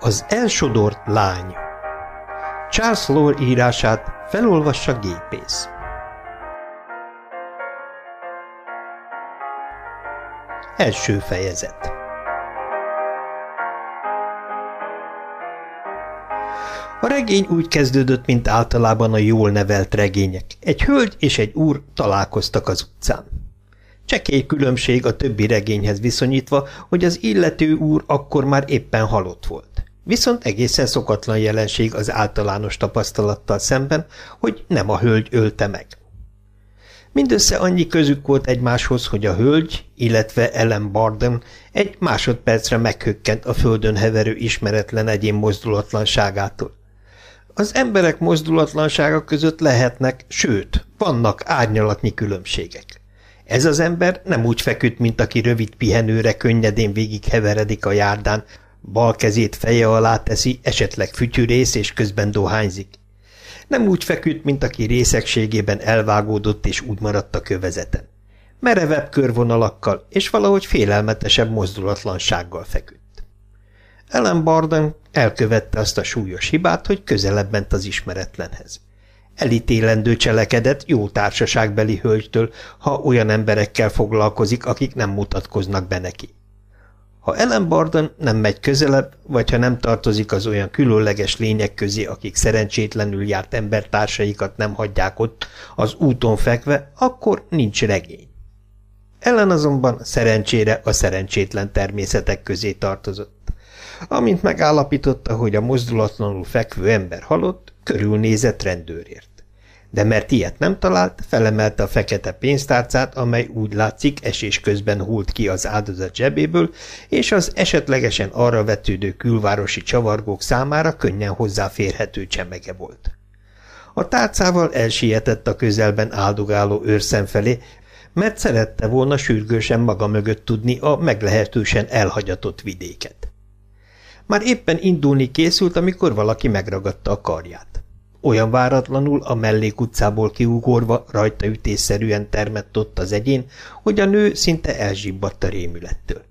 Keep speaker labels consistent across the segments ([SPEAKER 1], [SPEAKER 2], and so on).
[SPEAKER 1] Az elsodort lány. Charles Lore írását felolvassa Gépész. Első fejezet. A regény úgy kezdődött, mint általában a jól nevelt regények. Egy hölgy és egy úr találkoztak az utcán. Csekély különbség a többi regényhez viszonyítva, hogy az illető úr akkor már éppen halott volt. Viszont egészen szokatlan jelenség az általános tapasztalattal szemben, hogy nem a hölgy ölte meg. Mindössze annyi közük volt egymáshoz, hogy a hölgy, illetve Ellen Barden egy másodpercre meghökkent a földön heverő ismeretlen egyén mozdulatlanságától. Az emberek mozdulatlansága között lehetnek, sőt, vannak árnyalatnyi különbségek. Ez az ember nem úgy feküdt, mint aki rövid pihenőre könnyedén végigheveredik a járdán, bal kezét feje alá teszi, esetleg fütyűrész és közben dohányzik. Nem úgy feküdt, mint aki részegségében elvágódott és úgy maradt a kövezeten. Merevebb körvonalakkal és valahogy félelmetesebb mozdulatlansággal feküdt. Ellen Barden elkövette azt a súlyos hibát, hogy közelebb ment az ismeretlenhez. Elítélendő cselekedet jó társaságbeli hölgytől, ha olyan emberekkel foglalkozik, akik nem mutatkoznak be neki. Ha Ellen Barden nem megy közelebb, vagy ha nem tartozik az olyan különleges lények közé, akik szerencsétlenül járt embertársaikat nem hagyják ott az úton fekve, akkor nincs regény. Ellen azonban szerencsére a szerencsétlen természetek közé tartozott. Amint megállapította, hogy a mozdulatlanul fekvő ember halott, körülnézett rendőrért. De mert ilyet nem talált, felemelte a fekete pénztárcát, amely úgy látszik esés közben hult ki az áldozat zsebéből, és az esetlegesen arra vetődő külvárosi csavargók számára könnyen hozzáférhető csemege volt. A tárcával elsietett a közelben áldogáló őrszem felé, mert szerette volna sürgősen maga mögött tudni a meglehetősen elhagyatott vidéket. Már éppen indulni készült, amikor valaki megragadta a karját. Olyan váratlanul a mellékutcából kiugorva rajtaütésszerűen termett ott az egyén, hogy a nő szinte elzsibbadt a rémülettől.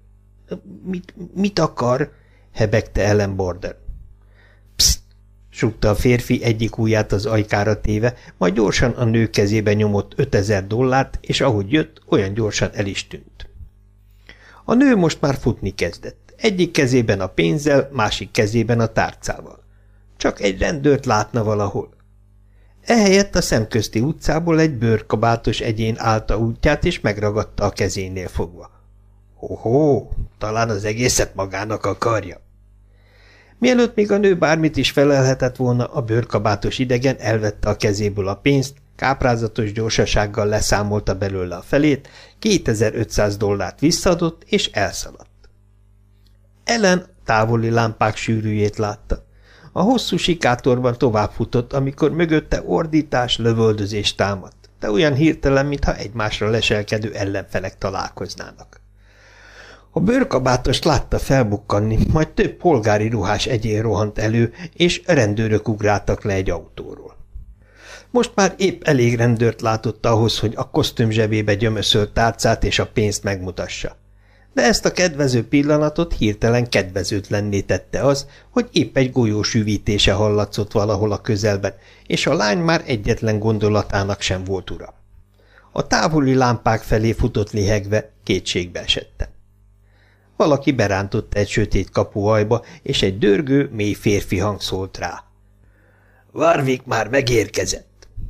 [SPEAKER 1] Mit akar? Hebegte Ellen Barden. Pszt! Súgta a férfi egyik ujját az ajkára téve, majd gyorsan a nő kezébe nyomott $5000, és ahogy jött, olyan gyorsan el is tűnt. A nő most már futni kezdett. Egyik kezében a pénzzel, másik kezében a tárcával. Csak egy rendőrt látna valahol. Ehelyett a szemközti utcából egy bőrkabátos egyén állta útját, és megragadta a kezénél fogva. Hoho, talán az egészet magának akarja. Mielőtt még a nő bármit is felelhetett volna, a bőrkabátos idegen elvette a kezéből a pénzt, káprázatos gyorsasággal leszámolta belőle a felét, $2500 visszaadott, és elszaladt. Ellen távoli lámpák sűrűjét látta. A hosszú sikátorban továbbfutott, amikor mögötte ordítás, lövöldözés támadt, de olyan hirtelen, mintha egymásra leselkedő ellenfelek találkoznának. A bőrkabátost látta felbukkanni, majd több polgári ruhás egyén rohant elő, és rendőrök ugráltak le egy autóról. Most már épp elég rendőrt látott ahhoz, hogy a kosztüm zsebébe gyömöszölt tárcát és a pénzt megmutassa. De ezt a kedvező pillanatot hirtelen kedvezőtlenné tette az, hogy épp egy golyó süvítése hallatszott valahol a közelben, és a lány már egyetlen gondolatának sem volt ura. A távoli lámpák felé futott lihegve, kétségbe esette. Valaki berántotta egy sötét kapuajba, és egy dörgő, mély férfi hang szólt rá. Warwick már megérkezett.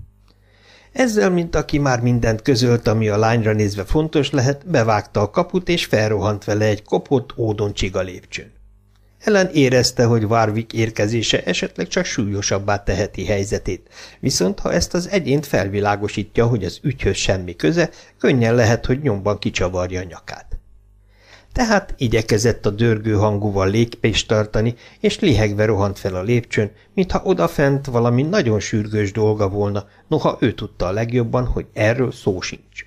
[SPEAKER 1] Ezzel, mint aki már mindent közölt, ami a lányra nézve fontos lehet, bevágta a kaput, és felrohant vele egy kopott ódoncsiga lépcsőn. Ellen érezte, hogy Warwick érkezése esetleg csak súlyosabbá teheti helyzetét, viszont ha ezt az egyént felvilágosítja, hogy az ügyhöz semmi köze, könnyen lehet, hogy nyomban kicsavarja a nyakát. Tehát igyekezett a dörgő hangúval lépést tartani, és lihegve rohant fel a lépcsőn, mintha odafent valami nagyon sürgős dolga volna, noha ő tudta a legjobban, hogy erről szó sincs.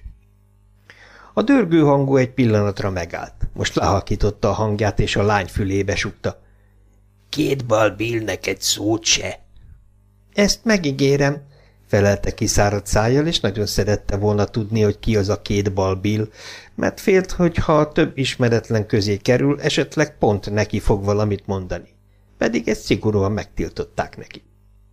[SPEAKER 1] A dörgő hangú egy pillanatra megállt, most lehalkította a hangját, és a lány fülébe sugta. 2 bal Billnek egy szót se. Ezt megígérem, felelte kiszáradt szájjal, és nagyon szerette volna tudni, hogy ki az a 2 bal Bill, mert félt, hogy ha több ismeretlen közé kerül, esetleg pont neki fog valamit mondani. pedig ezt szigorúan megtiltották neki.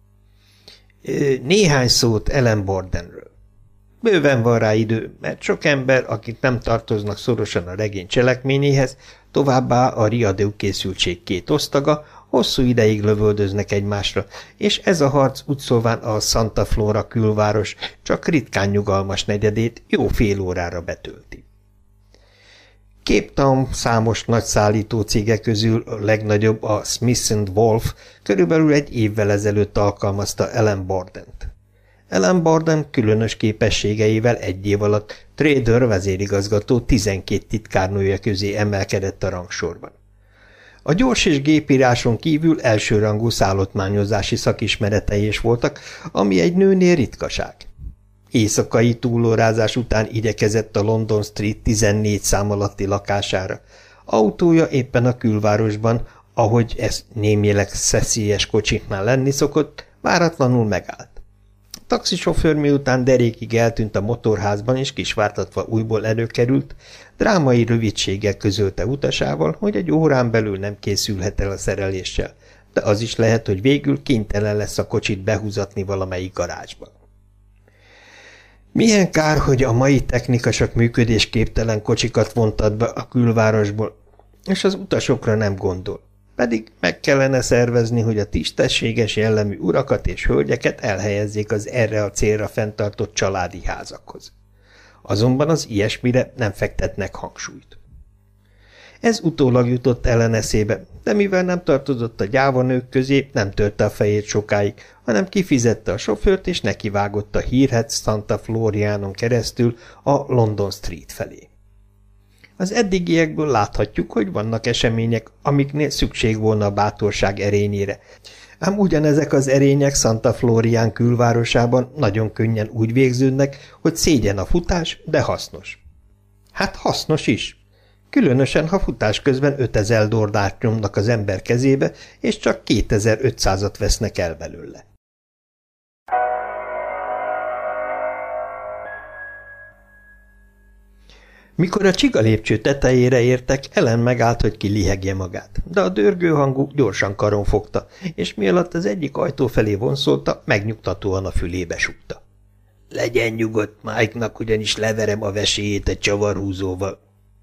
[SPEAKER 1] Néhány szót Ellen Bordenről. Bőven van rá idő, mert sok ember, akik nem tartoznak szorosan a regény cselekményéhez, továbbá a riadó készültség két osztaga, hosszú ideig lövöldöznek egymásra, és ez a harc úgy szólván a Santa Flora külváros csak ritkán nyugalmas negyedét jó fél órára betölti. Cape Town számos nagy szállító cége közül a legnagyobb, a Smith & Wolf, körülbelül egy évvel ezelőtt alkalmazta Ellen Bordent. Ellen Borden különös képességeivel egy év alatt trader vezérigazgató 12 titkárnője közé emelkedett a rangsorban. A gyors és gépíráson kívül elsőrangú szállottmányozási szakismeretei is voltak, ami egy nőnél ritkaság. Éjszakai túlórázás után igyekezett a London Street 14 szám alatti lakására. Autója éppen a külvárosban, ahogy ez némileg szeszélyes kocsiknál lenni szokott, váratlanul megállt. A taxisofőr miután derékig eltűnt a motorházban és kisvártatva újból előkerült, drámai rövidséggel közölte utasával, hogy egy órán belül nem készülhet el a szereléssel, de az is lehet, hogy végül kénytelen lesz a kocsit behúzatni valamelyik garázsba. Milyen kár, hogy a mai technikasak működésképtelen kocsikat vontat be a külvárosból, és az utasokra nem gondol. Pedig meg kellene szervezni, hogy a tisztességes jellemű urakat és hölgyeket elhelyezzék az erre a célra fenntartott családi házakhoz. Azonban az ilyesmire nem fektetnek hangsúlyt. Ez utólag jutott Ellen eszébe, de mivel nem tartozott a gyávanők közé, nem törte a fejét sokáig, hanem kifizette a sofőrt és nekivágott a hírhedt Santa Floriánon keresztül a London Street felé. Az eddigiekből láthatjuk, hogy vannak események, amiknél szükség volna a bátorság erényére, ám ugyanezek az erények Santa Florián külvárosában nagyon könnyen úgy végződnek, hogy szégyen a futás, de hasznos. Hát hasznos is. Különösen, ha futás közben 5000 $-t nyomnak az ember kezébe, és csak 2500-at vesznek el belőle. Mikor a csigalépcső tetejére értek, Ellen megállt, hogy kilihegje magát, de a dörgőhangú gyorsan karon fogta, és mialatt az egyik ajtó felé vonszolta, megnyugtatóan a fülébe súgta. Legyen nyugodt, Mike-nak ugyanis leverem a veséjét egy csavarhúzóval.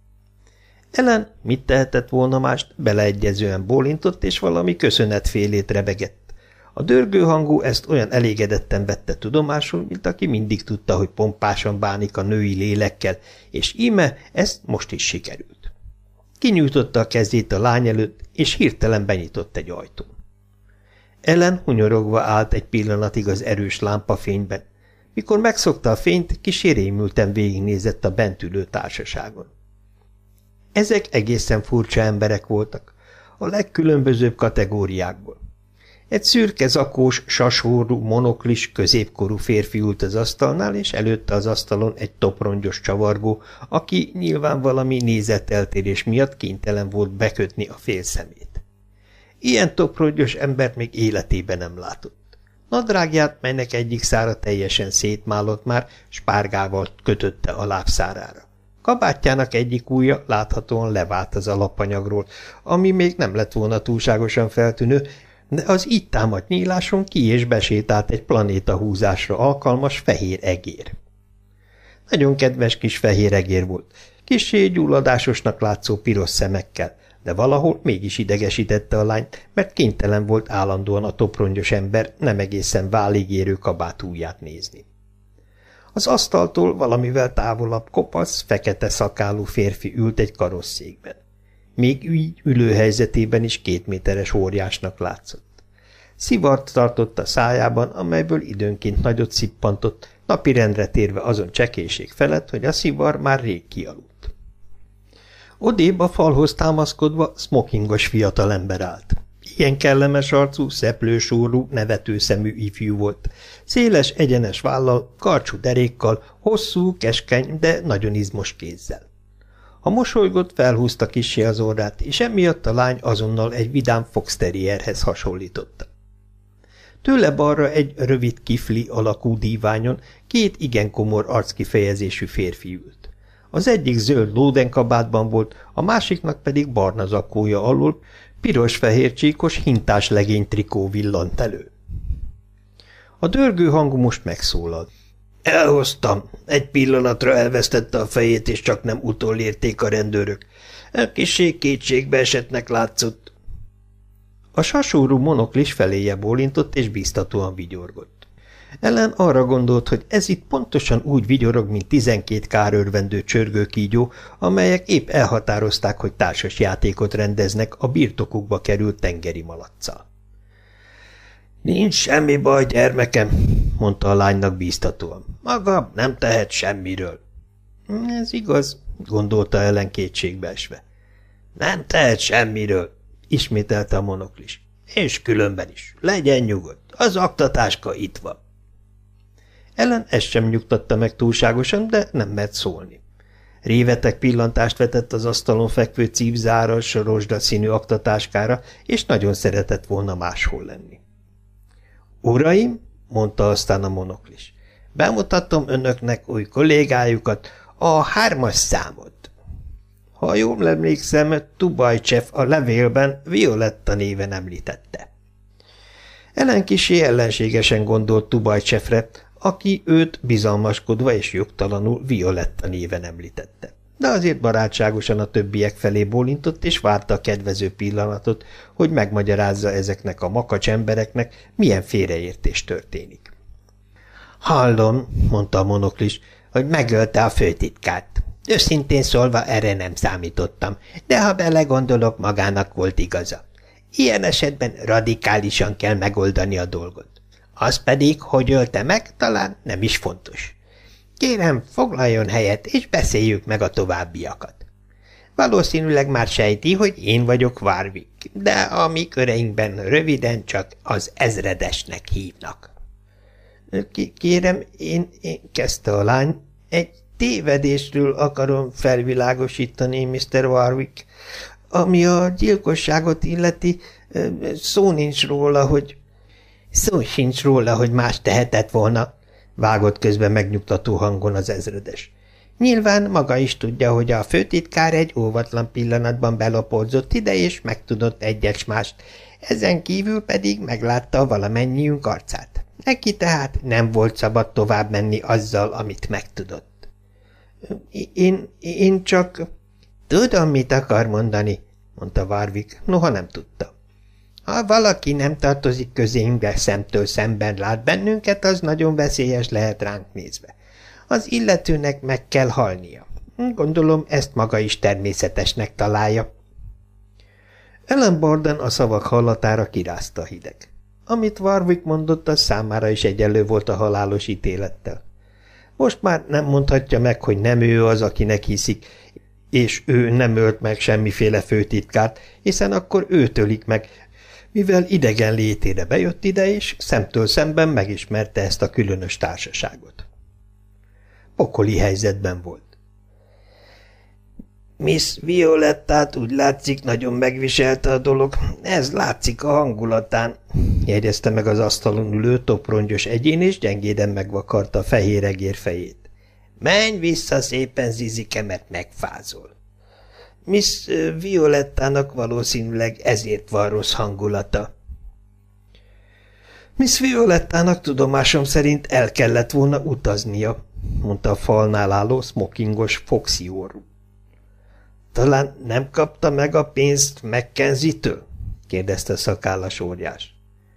[SPEAKER 1] Ellen mit tehetett volna mást, beleegyezően bólintott, és valami köszönetfélét rebegett. A dörgőhangú ezt olyan elégedetten vette tudomásul, mint aki mindig tudta, hogy pompásan bánik a női lélekkel, és íme ezt most is sikerült. Kinyújtotta a kezét a lány előtt, és hirtelen benyitott egy ajtón. Ellen hunyorogva állt egy pillanatig az erős lámpafényben. Mikor megszokta a fényt, kis rémülten végignézett a bent ülő társaságon. Ezek egészen furcsa emberek voltak, a legkülönbözőbb kategóriákból. Egy szürke zakós, sashorú, monoklis, középkorú férfi ült az asztalnál, és előtte az asztalon egy toprongyos csavargó, aki nyilván valami nézeteltérés miatt kénytelen volt bekötni a fél szemét. Ilyen toprongyos embert még életében nem látott. Nadrágját, melynek egyik szára teljesen szétmálott már, spárgával kötötte a lábszárára. Kabátjának egyik ujja láthatóan levált az alapanyagról, ami még nem lett volna túlságosan feltűnő, de az így támadt nyíláson ki és besétált egy planétahúzásra alkalmas fehér egér. Nagyon kedves kis fehér egér volt, kissé gyulladásosnak látszó piros szemekkel, de valahol mégis idegesítette a lányt, mert kénytelen volt állandóan a toprongyos ember nem egészen válig érő kabátújját nézni. Az asztaltól valamivel távolabb kopasz, fekete szakálú férfi ült egy karosszékben. Még így ülőhelyzetében is 2 méteres óriásnak látszott. Szivart tartott a szájában, amelyből időnként nagyot szippantott, napirendre térve azon csekélység felett, hogy a szivar már rég kialudt. Odébb a falhoz támaszkodva smokingos fiatalember állt. Ilyen kellemes arcú, szeplősórú, nevetőszemű ifjú volt. Széles, egyenes vállal, karcsú derékkal, hosszú, keskeny, de nagyon izmos kézzel. Ha mosolygott, felhúzta kissé az orrát, és emiatt a lány azonnal egy vidám foxterrierhez hasonlította. Tőle balra egy rövid kifli alakú díványon 2 igen komor arckifejezésű férfi ült. Az egyik zöld lódenkabátban volt, a másiknak pedig barna zakója alól, Piros-fehér csíkos hintás legény trikó villant elő. A dörgő hang most megszólalt. Elhoztam. Egy pillanatra elvesztette a fejét, és csak nem utolérték a rendőrök. Kissé kétségbe esettnek látszott. A sasúrú monoklis feléje bólintott, és bíztatóan vigyorgott. Ellen arra gondolt, hogy ez itt pontosan úgy vigyorog, mint 12 kárörvendő csörgőkígyó, amelyek épp elhatározták, hogy társas játékot rendeznek a birtokukba került tengeri malacccal. Nincs semmi baj, gyermekem, mondta a lánynak bíztatóan. Maga nem tehet semmiről. Ez igaz, gondolta Ellen kétségbe esve. Nem tehet semmiről, ismételte a monoklis. És különben is. Legyen nyugodt, az aktatáska itt van. Ellen ezt sem nyugtatta meg túlságosan, de nem mert szólni. Réveteg pillantást vetett az asztalon fekvő cívzáras, rozsdaszínű aktatáskára, és nagyon szeretett volna máshol lenni. Uraim, mondta aztán a monoklis, bemutatom önöknek új kollégájukat, a 3-as számot. Ha jól emlékszem, Tubajcsev a levélben Violetta néven említette. Ellen kissé ellenségesen gondolt Tubajcsevre, aki őt bizalmaskodva és jogtalanul Violetta néven említette. De azért barátságosan a többiek felé bólintott, és várta a kedvező pillanatot, hogy megmagyarázza ezeknek a makacs embereknek, milyen félreértés történik. Hallom, mondta a monoklis, hogy megölte a főtitkárt. Őszintén szólva erre nem számítottam, de ha belegondolok, magának volt igaza. Ilyen esetben radikálisan kell megoldani a dolgot. Az pedig, hogy ölte meg, talán nem is fontos. Kérem, foglaljon helyet, és beszéljük meg a továbbiakat. Valószínűleg már sejti, hogy én vagyok Warwick, de a mi köreinkben röviden csak az ezredesnek hívnak. Kérem, én kezdte a lány, egy tévedésről akarom felvilágosítani, Mr. Warwick. Ami a gyilkosságot illeti, szó sincs róla, hogy más tehetett volna, vágott közben megnyugtató hangon az ezredes. Nyilván maga is tudja, hogy a főtitkár egy óvatlan pillanatban belopódzott ide, és megtudott egyes-mást. Ezen kívül pedig meglátta valamennyiünk arcát. Neki tehát nem volt szabad tovább menni azzal, amit megtudott. Én csak... Tudom, mit akar mondani, mondta Warwick, noha nem tudta. Ha valaki nem tartozik közénkbe, szemtől szemben lát bennünket, az nagyon veszélyes lehet ránk nézve. Az illetőnek meg kell halnia. Gondolom, ezt maga is természetesnek találja. Ellen Borden a szavak hallatára kirázta a hideg. Amit Warwick mondott, az számára is egyenlő volt a halálos ítélettel. Most már nem mondhatja meg, hogy nem ő az, akinek hiszik, és ő nem ölt meg semmiféle főtitkárt, hiszen akkor őt ölik meg, mivel idegen létére bejött ide, és szemtől szemben megismerte ezt a különös társaságot. Pokoli helyzetben volt. Miss Violettát úgy látszik, nagyon megviselte a dolog, ez látszik a hangulatán, jegyezte meg az asztalon ülő toprongyos egyén, és gyengéden megvakarta a fehér egér fejét. Menj vissza szépen, Zizike, mert megfázol. Miss Violettának valószínűleg ezért van rossz hangulata. Miss Violettának tudomásom szerint el kellett volna utaznia, mondta a falnál álló smokingos Foxy orrú. Talán nem kapta meg a pénzt Mackenzie-től? kérdezte a szakállas óriás.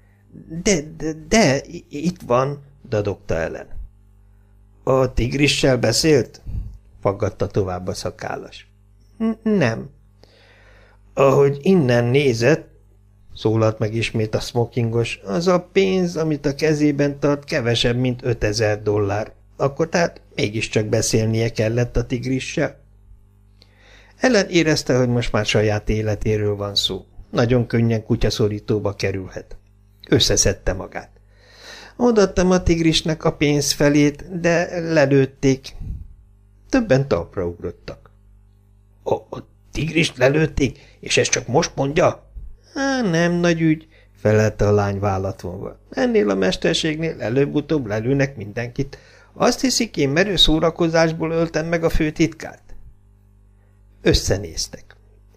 [SPEAKER 1] De, itt van, dadogta Ellen. A tigrissel beszélt? Faggatta tovább a szakállas. Nem. Ahogy innen nézett, szólalt meg ismét a smokingos, az a pénz, amit a kezében tart, kevesebb, mint $5000. Akkor tehát mégiscsak beszélnie kellett a tigrissel? Ellen érezte, hogy most már saját életéről van szó. Nagyon könnyen kutyaszorítóba kerülhet. Összeszedte magát. Odaadtam a tigrisnek a pénz felét, de lelőtték. Többen talpra ugrottak. A tigrist lelőtték, és ezt csak most mondja? Nem nagy ügy, felelte a lány vállat vonva. Ennél a mesterségnél előbb-utóbb lelőnek mindenkit. Azt hiszik, én merő szórakozásból öltem meg a főtitkárt? Összenéztek.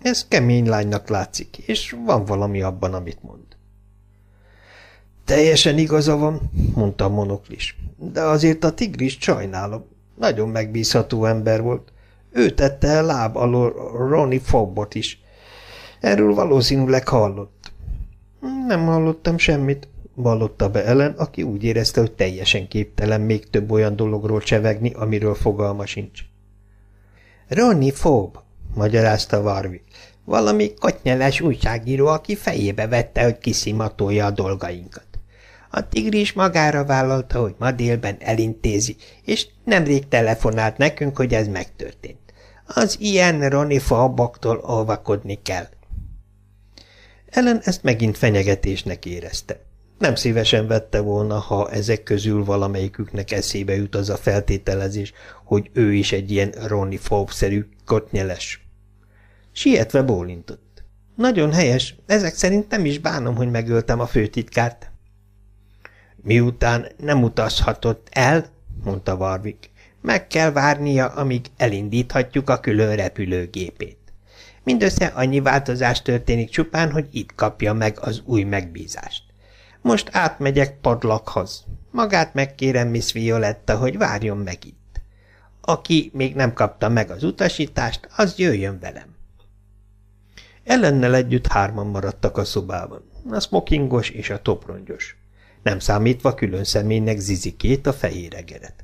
[SPEAKER 1] Ez kemény lánynak látszik, és van valami abban, amit mond. Teljesen igaza van, mondta a monoklis, de azért a tigrist sajnálom. Nagyon megbízható ember volt. Ő tette el láb alól Ronnie Fobbot is. Erről valószínűleg hallott. Nem hallottam semmit, vallotta be Ellen, aki úgy érezte, hogy teljesen képtelen még több olyan dologról csevegni, amiről fogalma sincs. Ronnie Fobb, magyarázta Warwick, valami kotnyeles újságíró, aki fejébe vette, hogy kiszimatolja a dolgainkat. A tigris magára vállalta, hogy ma délben elintézi, és nemrég telefonált nekünk, hogy ez megtörtént. Az ilyen Ronnie Fobboktól óvakodni kell. Ellen ezt megint fenyegetésnek érezte. Nem szívesen vette volna, ha ezek közül valamelyiküknek eszébe jut az a feltételezés, hogy ő is egy ilyen Ronnie Fobb-szerű kotnyeles. Sietve bólintott. Nagyon helyes, ezek szerint nem is bánom, hogy megöltem a főtitkárt. Miután nem utazhatott el, mondta Warwick, meg kell várnia, amíg elindíthatjuk a külön repülőgépét. Mindössze annyi változás történik csupán, hogy itt kapja meg az új megbízást. Most átmegyek Padlockhoz. Magát megkérem Miss Violetta, hogy várjon meg itt. Aki még nem kapta meg az utasítást, az jöjjön velem. Ellennel együtt hárman maradtak a szobában, a smokingos és a toprongyos. Nem számítva külön személynek Zizikét, a fehér egeret.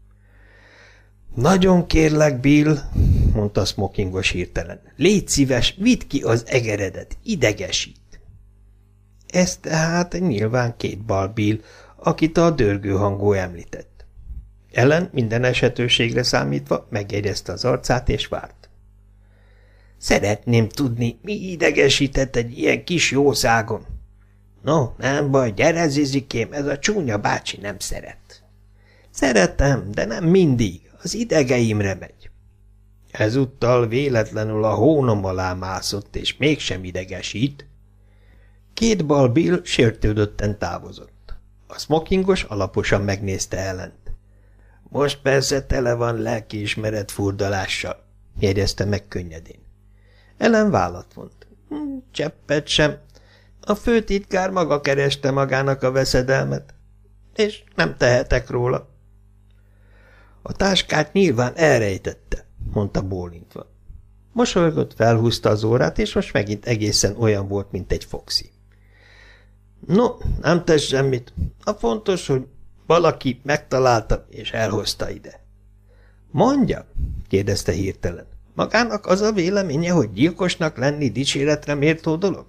[SPEAKER 1] Nagyon kérlek, Bill, mondta a smokingos hirtelen. Légy szíves, vidd ki az egeredet, idegesít. Ez tehát nyilván két bal Bill, akit a dörgőhangú említett. Ellen minden esetőségre számítva megjegyezte az arcát és várt. Szeretném tudni, mi idegesített egy ilyen kis jószágon. No, nem baj, gyere, Zizikém, ez a csúnya bácsi nem szeret. Szeretem, de nem mindig, az idegeimre megy. Ezúttal véletlenül a hónom alá mászott, és mégsem idegesít. Két bal Bill sértődötten távozott. A smokingos alaposan megnézte Ellent. Most persze tele van lelkiismeret furdalással, jegyezte meg könnyedén. Ellen vállat vont. Cseppet sem. A főtitkár maga kereste magának a veszedelmet, és nem tehetek róla. A táskát nyilván elrejtette, mondta bólintva. Mosolygott, felhúzta az órát, és most megint egészen olyan volt, mint egy foxy. No, nem tesz semmit. A fontos, hogy valaki megtalálta, és elhozta ide. Mondja, kérdezte hirtelen. Magának az a véleménye, hogy gyilkosnak lenni dicséretre méltó dolog?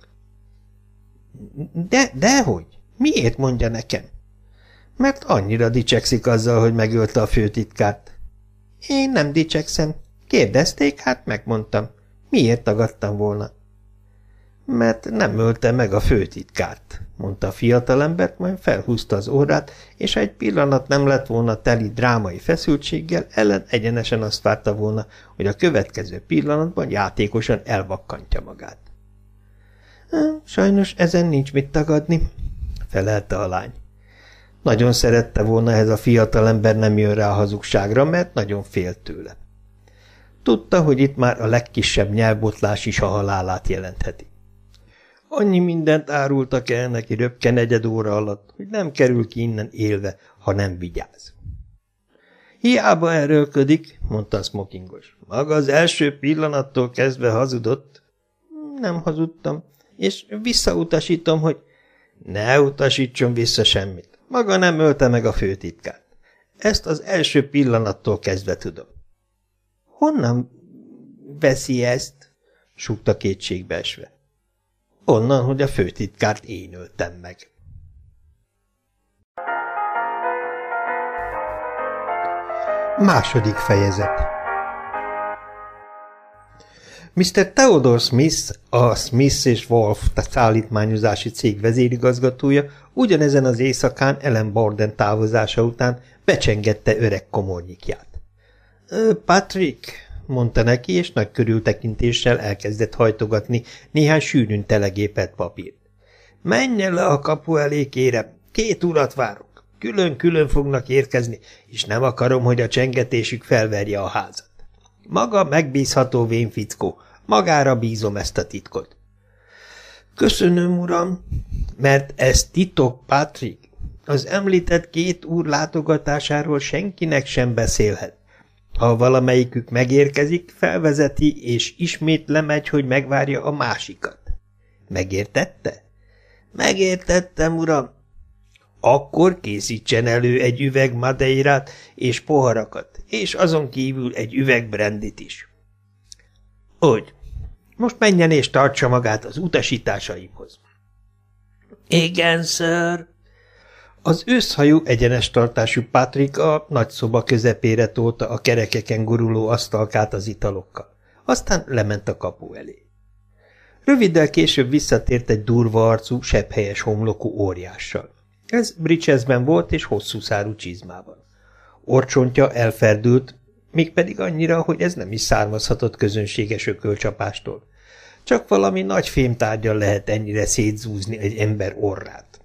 [SPEAKER 1] Dehogy. Miért mondja nekem? Mert annyira dicsekszik azzal, hogy megölte a főtitkárt. Én nem dicsekszem. Kérdezték, hát megmondtam. Miért tagadtam volna? Mert nem ölte meg a főtitkárt, mondta a fiatalembert, majd felhúzta az órát, és ha egy pillanat nem lett volna teli drámai feszültséggel, Ellen egyenesen azt várta volna, hogy a következő pillanatban játékosan elvakkantja magát. Sajnos ezen nincs mit tagadni, felelte a lány. Nagyon szerette volna, ez a fiatalember nem jön rá a hazugságra, mert nagyon félt tőle. Tudta, hogy itt már a legkisebb nyelvbotlás is a halálát jelentheti. Annyi mindent árultak el neki röpke negyed óra alatt, hogy nem kerül ki innen élve, ha nem vigyáz. Hiába erőlködik, mondta a smokingos. Maga az első pillanattól kezdve hazudott. Nem hazudtam, és visszautasítom, hogy ne utasítson vissza semmit. Maga nem ölte meg a főtitkárt. Ezt az első pillanattól kezdve tudom. Honnan veszi ezt? Súgta kétségbe esve. Onnan, hogy a főtitkárt én öltem meg. Második fejezet. Mr. Theodore Smith, a Smith és Wolf szállítmányozási cég vezérigazgatója ugyanezen az éjszakán Ellen Borden távozása után becsengette öreg komornyikját. Patrick, mondta neki, és nagy körültekintéssel elkezdett hajtogatni néhány sűrűn telegépelt papírt. Menjen le a kapu elé, kérem, 2 urat várok. Külön-külön fognak érkezni, és nem akarom, hogy a csengetésük felverje a házat. Maga megbízható vén fickó, Magára bízom ezt a titkot. Köszönöm, uram, mert ez titok, Patrick. Az említett két úr látogatásáról senkinek sem beszélhet. Ha valamelyikük megérkezik, felvezeti, és ismét lemegy, hogy megvárja a másikat. Megértette? Megértettem, uram. Akkor készítsen elő egy üveg madeirát és poharakat, és azon kívül egy üveg brandit is. Úgy. Most menjen és tartsa magát az utasításaimhoz. Igen, sir. Az őszhajú, egyenes tartású Patrick a nagy szoba közepére tolta a kerekeken guruló asztalkát az italokkal. Aztán lement a kapu elé. Röviddel később visszatért egy durva arcú, sebhelyes homlokú óriással. Ez Bridgesben volt és hosszú szárú csizmában. Orcsontja elferdült, mégpedig annyira, hogy ez nem is származhatott közönséges ökölcsapástól. Csak valami nagy fémtárgyal lehet ennyire szétzúzni egy ember orrát.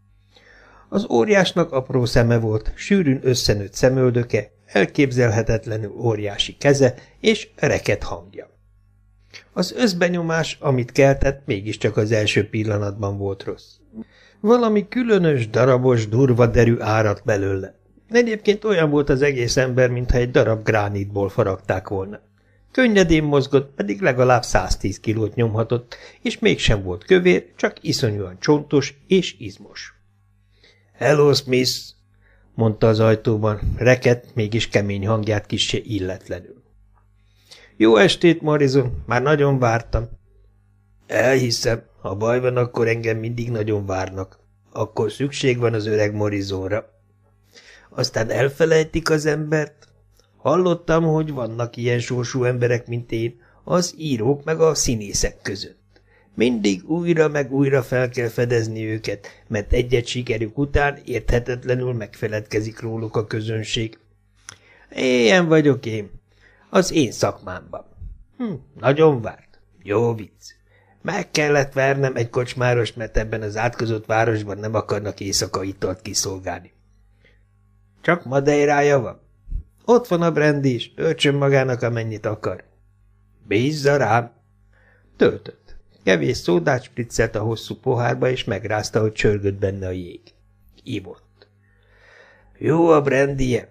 [SPEAKER 1] Az óriásnak apró szeme volt, sűrűn összenőtt szemöldöke, elképzelhetetlenül óriási keze és reket hangja. Az összbenyomás, amit keltett, mégiscsak az első pillanatban volt rossz. Valami különös, darabos, durva derű áradt belőle. Egyébként olyan volt az egész ember, mintha egy darab gránitból faragták volna. Könnyedén mozgott, pedig legalább 110 kilót nyomhatott, és mégsem volt kövér, csak iszonyúan csontos és izmos. – Hello, Smith! – mondta az ajtóban, reket, mégis kemény hangját kissé illetlenül. – Jó estét, Morrison, már nagyon vártam. – Elhiszem, ha baj van, akkor engem mindig nagyon várnak. Akkor szükség van az öreg Morrisonra. Aztán elfelejtik az embert? Hallottam, hogy vannak ilyen sorsú emberek, mint én, az írók meg a színészek között. Mindig újra meg újra fel kell fedezni őket, mert egy-egy sikerük után érthetetlenül megfeledkezik róluk a közönség. Ilyen vagyok én. Az én szakmámban. Nagyon várt. Jó vicc. Meg kellett vernem egy kocsmárost, mert ebben az átkozott városban nem akarnak éjszaka italt kiszolgálni. Csak madeirája van? Ott van a brandy is, töltsön magának, amennyit akar. Bízza rám. Töltött. Kevés szódát spriccelt a hosszú pohárba, és megrázta, hogy csörgött benne a jég. Ivott. Jó a brandyje.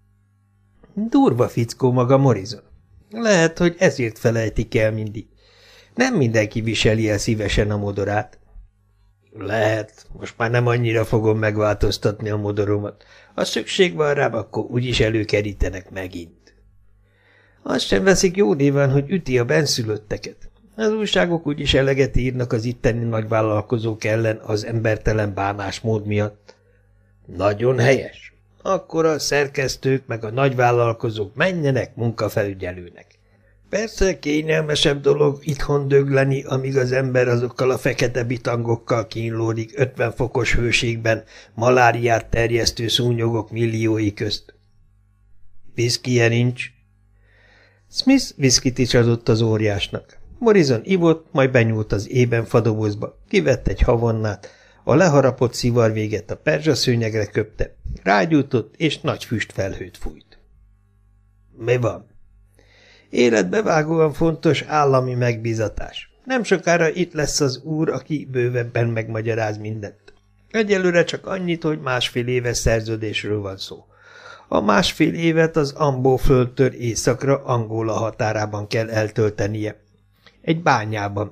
[SPEAKER 1] Durva fickó maga Morrison. Lehet, hogy ezért felejtik el mindig. Nem mindenki viseli el szívesen a modorát. Lehet, most már nem annyira fogom megváltoztatni a modoromat. Ha szükség van rám, akkor úgyis előkerítenek megint. Azt sem veszik jó néven, hogy üti a benszülötteket. Az újságok úgyis eleget írnak az itteni nagyvállalkozók ellen az embertelen bánásmód miatt. Nagyon helyes. Akkor a szerkesztők meg a nagyvállalkozók menjenek munkafelügyelőnek. Persze kényelmesebb dolog itthon dögleni, amíg az ember azokkal a fekete bitangokkal kínlódik 50 fokos hőségben, maláriát terjesztő szúnyogok milliói közt. Viszkije nincs. Smith viszkit is adott az óriásnak. Morrison ivott, majd benyúlt az ében fadobozba, kivett egy havannát, a leharapott szivarvéget a perzsaszőnyegre köpte, rágyújtott és nagy füstfelhőt fújt. Mi van? Életbevágóan fontos állami megbízatás. Nem sokára itt lesz az úr, aki bővebben megmagyaráz mindent. Egyelőre csak annyit, hogy 1,5 éves szerződésről van szó. A 1,5 évet az Ambó földtől északra Angola határában kell eltöltenie. Egy bányában.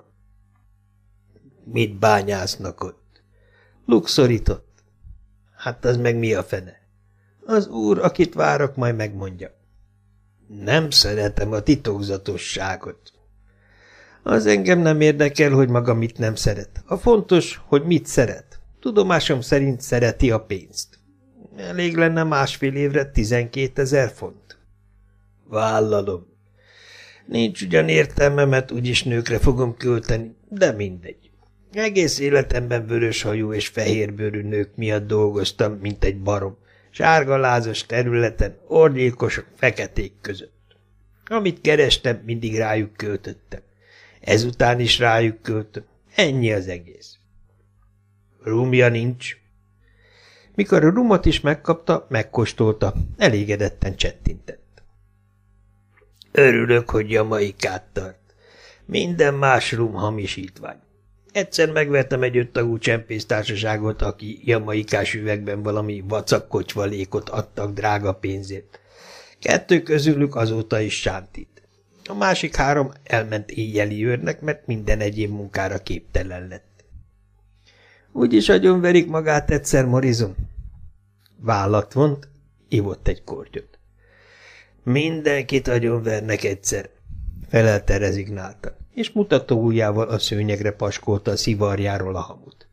[SPEAKER 1] Mit bányásznak ott? Luxorított. Hát az meg mi a fene? Az úr, akit várok, majd megmondja. Nem szeretem a titokzatosságot. Az engem nem érdekel, hogy maga mit nem szeret. A fontos, hogy mit szeret. Tudomásom szerint szereti a pénzt. Elég lenne 1,5 évre 12 000 font. Vállalom. Nincs ugyan értelme, mert úgyis nőkre fogom költeni, de mindegy. Egész életemben vöröshajú és fehérbőrű nők miatt dolgoztam, mint egy barom. Sárga lázas területen, orgyilkosok, feketék között. Amit kerestem, mindig rájuk költöttem. Ezután is rájuk költöm. Ennyi az egész. Rumja nincs. Mikor a rumot is megkapta, megkóstolta, elégedetten csettintett. Örülök, hogy Jamaikát tart. Minden mushroom hamisítvány. Egyszer megvertem egy 5 tagú csempésztársaságot, aki jamaikás üvegben valami vacakkocsvalékot adtak drága pénzért. 2 közülük azóta is sántít. A másik 3 elment éjjeli őrnek, mert minden egyéb munkára képtelen lett. Úgyis agyonverik magát egyszer, Morrison. Vállat vont, ivott egy kortyot. Mindenkit agyonvernek egyszer, felelte rezignáltan, és mutató ujjával a szőnyegre paskolta a szivarjáról a hamut.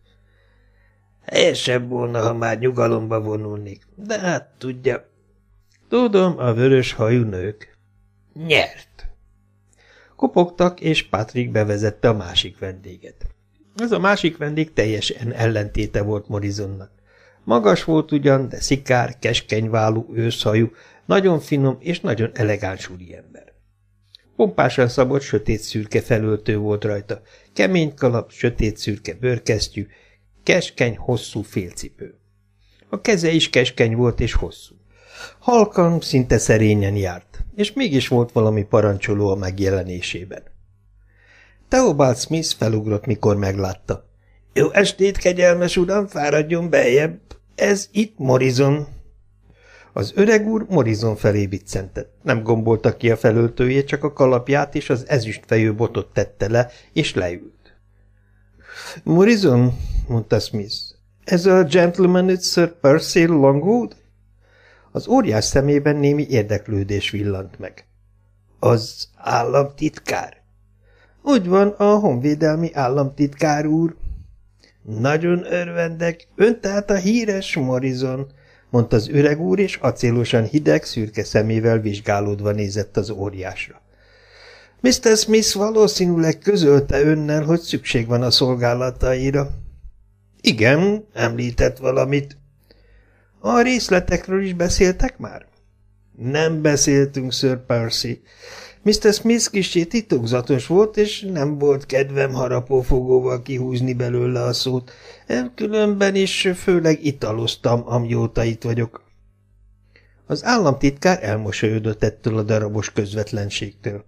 [SPEAKER 1] Helyesebb volna, ha már nyugalomba vonulnék, de hát tudja. Tudom, a vörös hajú nők. Nyert! Kopogtak, és Patrick bevezette a másik vendéget. Ez a másik vendég teljesen ellentéte volt Morrisonnak. Magas volt ugyan, de szikár, keskenyválú, őszhajú, nagyon finom és nagyon elegáns úriember. Pompásan szabott, sötét-szürke felöltő volt rajta, kemény kalap, sötét-szürke bőrkesztyű, keskeny, hosszú félcipő. A keze is keskeny volt és hosszú. Halkan, szinte szerényen járt, és mégis volt valami parancsoló a megjelenésében. Theobald Smith felugrott, mikor meglátta. Jó estét, kegyelmes uram, fáradjon beljebb. Ez itt Morrison. Az öreg úr Morrison felé biccentett. Nem gombolta ki a felöltőjét, csak a kalapját és az ezüstfejű botot tette le, és leült. Morrison, mondta Smith, ez a gentleman itt Sir Percy Longwood? Az óriás szemében némi érdeklődés villant meg. Az államtitkár? Úgy van, a honvédelmi államtitkár úr. Nagyon örvendek, ön tehát a híres Morrison, mondta az öreg úr, és acélosan hideg, szürke szemével vizsgálódva nézett az óriásra. Mr. Smith valószínűleg közölte önnel, hogy szükség van a szolgálataira. Igen, említett valamit. A részletekről is beszéltek már? Nem beszéltünk, Sir Percy. Mr. Smith kissé titokzatos volt, és nem volt kedvem harapófogóval kihúzni belőle a szót. Különben is főleg italoztam, amióta itt vagyok. Az államtitkár elmosolyodott ettől a darabos közvetlenségtől.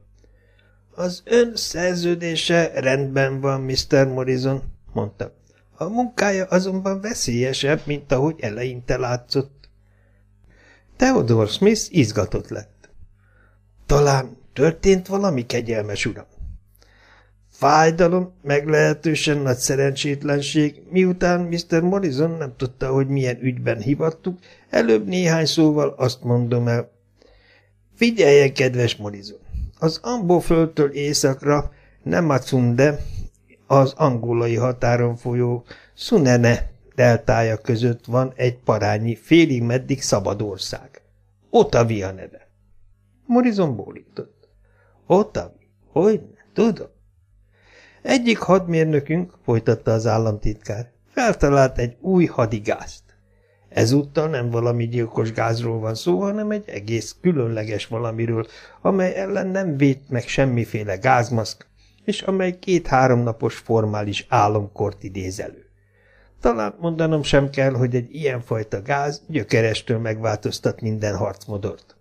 [SPEAKER 1] Az ön szerződése rendben van, Mr. Morrison, mondta. A munkája azonban veszélyesebb, mint ahogy eleinte látszott. Theodore Smith izgatott lett. Talán történt valami, kegyelmes uram? Fájdalom, meglehetősen nagy szerencsétlenség, miután Mr. Morrison nem tudta, hogy milyen ügyben hivattuk, előbb néhány szóval azt mondom el. Figyeljen, kedves Morrison! Az Ambo-földtől északra Nematsunde, az angolai határon folyó Sunene deltája között van egy parányi, félig meddig szabad ország. Otavi a neve. Morrison bólintott. Otavi? Hogyne? Tudom. Egyik hadmérnökünk, folytatta az államtitkár, feltalált egy új hadigázt. Ezúttal nem valami gyilkos gázról van szó, hanem egy egész különleges valamiről, amely ellen nem véd meg semmiféle gázmaszk, és amely 2-3 napos formális álomkort idéz elő. Talán mondanom sem kell, hogy egy ilyenfajta gáz gyökerestől megváltoztat minden harcmodort.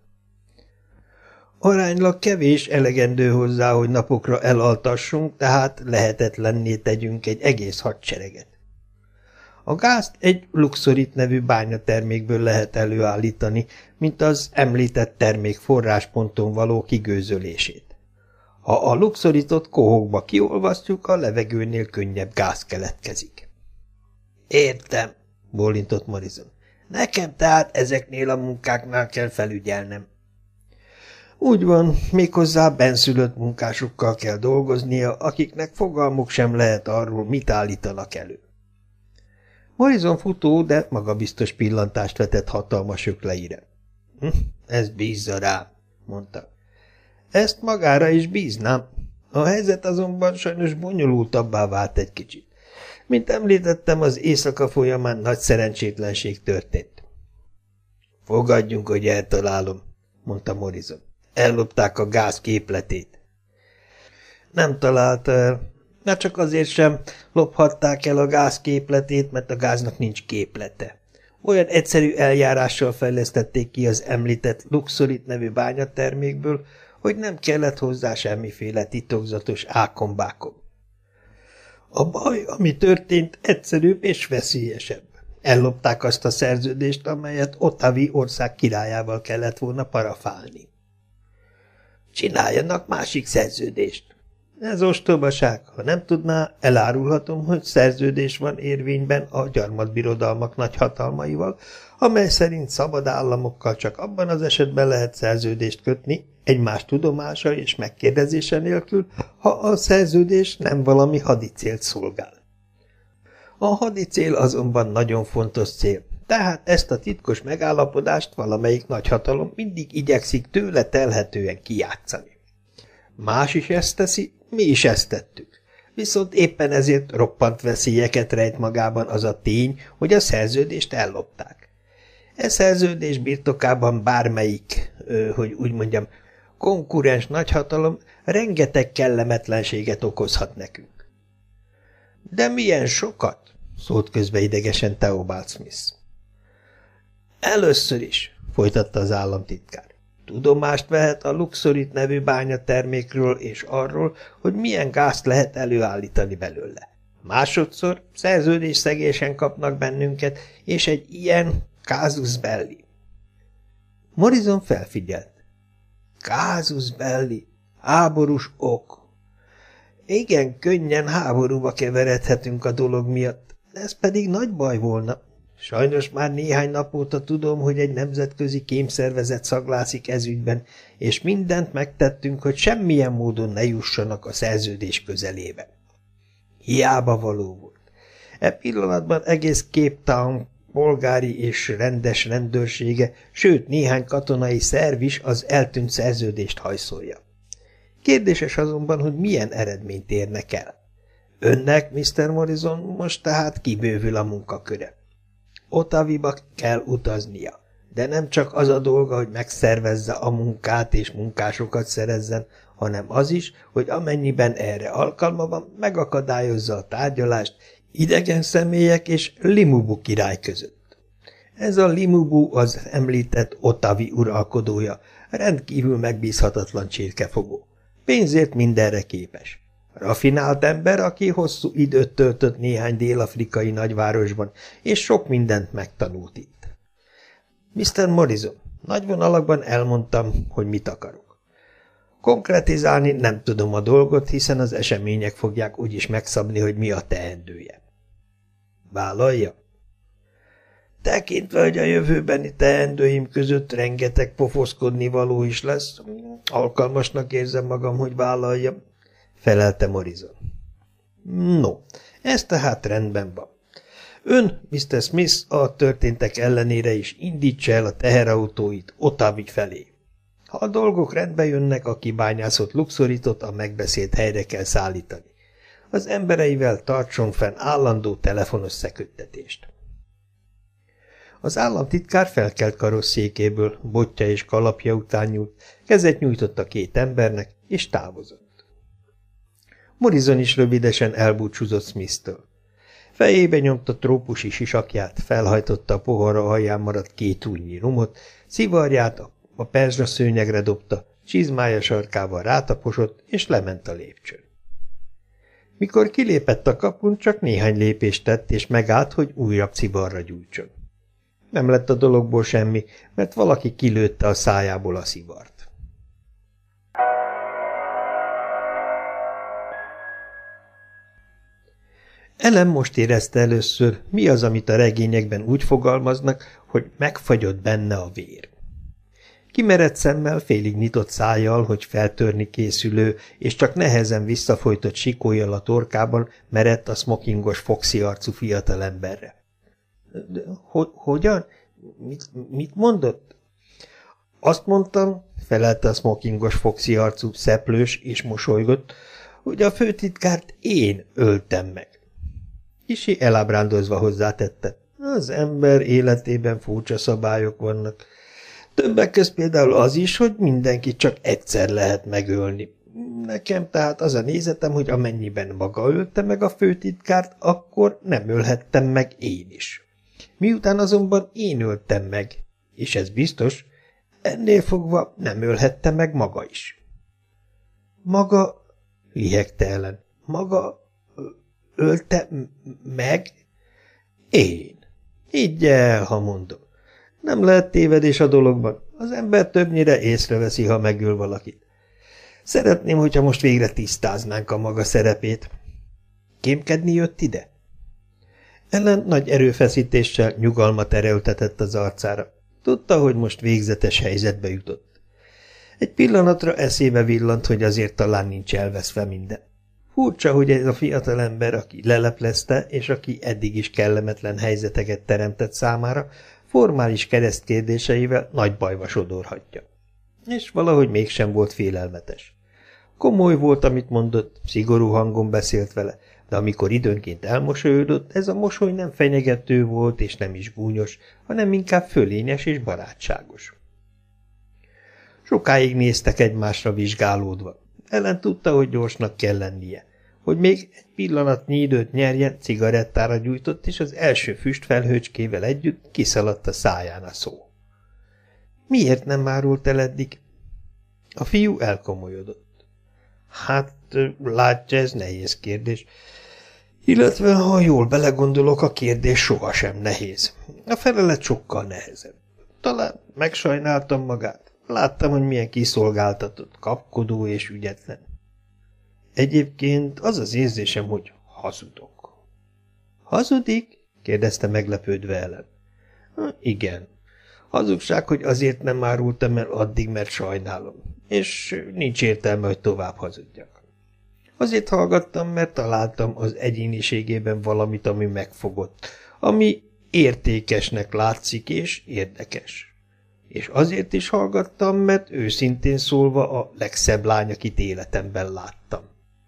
[SPEAKER 1] Aránylag kevés elegendő hozzá, hogy napokra elaltassunk, tehát lehetetlenné tegyünk egy egész hadsereget. A gázt egy luxorit nevű bányatermékből lehet előállítani, mint az említett termék forrásponton való kigőzölését. Ha a luxoritot kohókba kiolvasztjuk, a levegőnél könnyebb gáz keletkezik. Értem, bólintott Morrison. Nekem tehát ezeknél a munkáknál kell felügyelnem. Úgy van, méghozzá benszülött munkásokkal kell dolgoznia, akiknek fogalmuk sem lehet arról, mit állítanak elő. Morrison futó, de magabiztos pillantást vetett hatalmas ökleire. Ez bízza rám, mondta. Ezt magára is bíznám. A helyzet azonban sajnos bonyolultabbá vált egy kicsit. Mint említettem, az éjszaka folyamán nagy szerencsétlenség történt. Fogadjunk, hogy eltalálom, mondta Morrison. Ellopták a gáz képletét. Nem találta el. De csak azért sem lophatták el a gáz képletét, mert a gáznak nincs képlete. Olyan egyszerű eljárással fejlesztették ki az említett luxorit nevű bányatermékből, hogy nem kellett hozzá semmiféle titokzatos ákombákom. A baj, ami történt, egyszerűbb és veszélyesebb. Ellopták azt a szerződést, amelyet Ottavi ország királyával kellett volna parafálni. Csináljanak másik szerződést. Ez ostobaság. Ha nem tudná, elárulhatom, hogy szerződés van érvényben a gyarmatbirodalmak nagyhatalmaival, amely szerint szabad államokkal csak abban az esetben lehet szerződést kötni, egymás tudomása és megkérdezése nélkül, ha a szerződés nem valami hadicélt szolgál. A hadicél azonban nagyon fontos cél, tehát ezt a titkos megállapodást valamelyik nagyhatalom mindig igyekszik tőle telhetően kijátszani. Más is ezt teszi, mi is ezt tettük. Viszont éppen ezért roppant veszélyeket rejt magában az a tény, hogy a szerződést ellopták. E szerződés birtokában bármelyik, hogy úgy mondjam, konkurens nagyhatalom rengeteg kellemetlenséget okozhat nekünk. De milyen sokat? Szólt közbe idegesen Theobald Smith. Először is, folytatta az államtitkár. Tudomást vehet a Luxorit nevű bányatermékről és arról, hogy milyen gázt lehet előállítani belőle. Másodszor szerződésszegésen kapnak bennünket, és egy ilyen casus belli. Morrison felfigyelt. Casus belli, háborús ok. Igen, könnyen háborúba keveredhetünk a dolog miatt, ez pedig nagy baj volna. Sajnos már néhány nap óta tudom, hogy egy nemzetközi kémszervezet szaglászik ez ügyben, és mindent megtettünk, hogy semmilyen módon ne jussanak a szerződés közelébe. Hiába való volt. E pillanatban egész Cape Town polgári és rendes rendőrsége, sőt néhány katonai szerv is az eltűnt szerződést hajszolja. Kérdéses azonban, hogy milyen eredményt érnek el. Önnek, Mr. Morrison, most tehát kibővül a munkaköre. Ottaviba kell utaznia, de nem csak az a dolga, hogy megszervezze a munkát és munkásokat szerezzen, hanem az is, hogy amennyiben erre alkalma van, megakadályozza a tárgyalást idegen személyek és Limubu király között. Ez a Limubu az említett Ottavi uralkodója, rendkívül megbízhatatlan csirkefogó. Pénzért mindenre képes. Rafinált ember, aki hosszú időt töltött néhány dél-afrikai nagyvárosban, és sok mindent megtanult itt. Mr. Morrison, nagy vonalakban elmondtam, hogy mit akarok. Konkretizálni nem tudom a dolgot, hiszen az események fogják úgyis megszabni, hogy mi a teendője. Vállalja? Tekintve, hogy a jövőbeni teendőim között rengeteg pofoszkodni való is lesz, alkalmasnak érzem magam, hogy vállaljam, felelte Morrison. No, ez tehát rendben van. Ön, Mr. Smith, a történtek ellenére is indítsa el a teherautóit Ottavi felé. Ha a dolgok rendbe jönnek, a kibányászott Luxoritot a megbeszélt helyre kell szállítani. Az embereivel tartson fenn állandó telefonos szeköttetést. Az államtitkár felkelt karosszékéből, botja és kalapja után nyújt, kezet nyújtott a két embernek, és távozott. Morrison is rövidesen elbúcsúzott Smith-től. Fejébe nyomta trópusi sisakját, felhajtotta a pohara alján maradt 2 ujjnyi rumot, szivarját a perzsa szőnyegre dobta, csizmája sarkával rátaposott, és lement a lépcsőn. Mikor kilépett a kapun, csak néhány lépést tett, és megállt, hogy újabb civarra gyújtson. Nem lett a dologból semmi, mert valaki kilőtte a szájából a szivart. Ellen most érezte először, mi az, amit a regényekben úgy fogalmaznak, hogy megfagyott benne a vér. Kimerett szemmel, félig nyitott szájjal, hogy feltörni készülő, és csak nehezen visszafolytott sikólyal a torkában merett a smokingos foxy arcú fiatalemberre. Hogyan? Mit mondott? Azt mondtam, felelte a smokingos foxy arcú szeplős, és mosolygott, hogy a főtitkárt én öltem meg. Kissé elábrándozva hozzátette. Az ember életében furcsa szabályok vannak. Többek közt például az is, hogy mindenki csak egyszer lehet megölni. Nekem tehát az a nézetem, hogy amennyiben maga ölte meg a főtitkárt, akkor nem ölhettem meg én is. Miután azonban én öltem meg, és ez biztos, ennél fogva nem ölhettem meg maga is. Maga, lihegte Ellen, maga ölte meg? Én. Higgy el, ha mondom. Nem lehet tévedés a dologban. Az ember többnyire észreveszi, ha megöl valakit. Szeretném, hogyha most végre tisztáznánk a maga szerepét. Kémkedni jött ide? Ellen nagy erőfeszítéssel nyugalmat erőltetett az arcára. Tudta, hogy most végzetes helyzetbe jutott. Egy pillanatra eszébe villant, hogy azért talán nincs elveszve minden. Furcsa, hogy ez a fiatal ember, aki leleplezte, és aki eddig is kellemetlen helyzeteket teremtett számára, formális keresztkérdéseivel nagy bajba sodorhatja. És valahogy mégsem volt félelmetes. Komoly volt, amit mondott, szigorú hangon beszélt vele, de amikor időnként elmosolyodott, ez a mosoly nem fenyegető volt, és nem is gúnyos, hanem inkább fölényes és barátságos. Sokáig néztek egymásra vizsgálódva. Ellen tudta, hogy gyorsnak kell lennie. Hogy még egy pillanatnyi időt nyerjen, cigarettára gyújtott, és az első füstfelhőcskével együtt kiszaladt a száján a szó. Miért nem árult el eddig? A fiú elkomolyodott. Hát, látja, ez nehéz kérdés. Illetve, ha jól belegondolok, a kérdés sohasem nehéz. A felelet sokkal nehezebb. Talán megsajnáltam magát. Láttam, hogy milyen kiszolgáltatott, kapkodó és ügyetlen. Egyébként az az érzésem, hogy hazudok. Hazudik? Kérdezte meglepődve Ellen. Igen. Hazugság, hogy azért nem árultam el addig, mert sajnálom, és nincs értelme, hogy tovább hazudjak. Azért hallgattam, mert találtam az egyéniségében valamit, ami megfogott, ami értékesnek látszik és érdekes. És azért is hallgattam, mert őszintén szólva a legszebb lány, akit életemben láttam.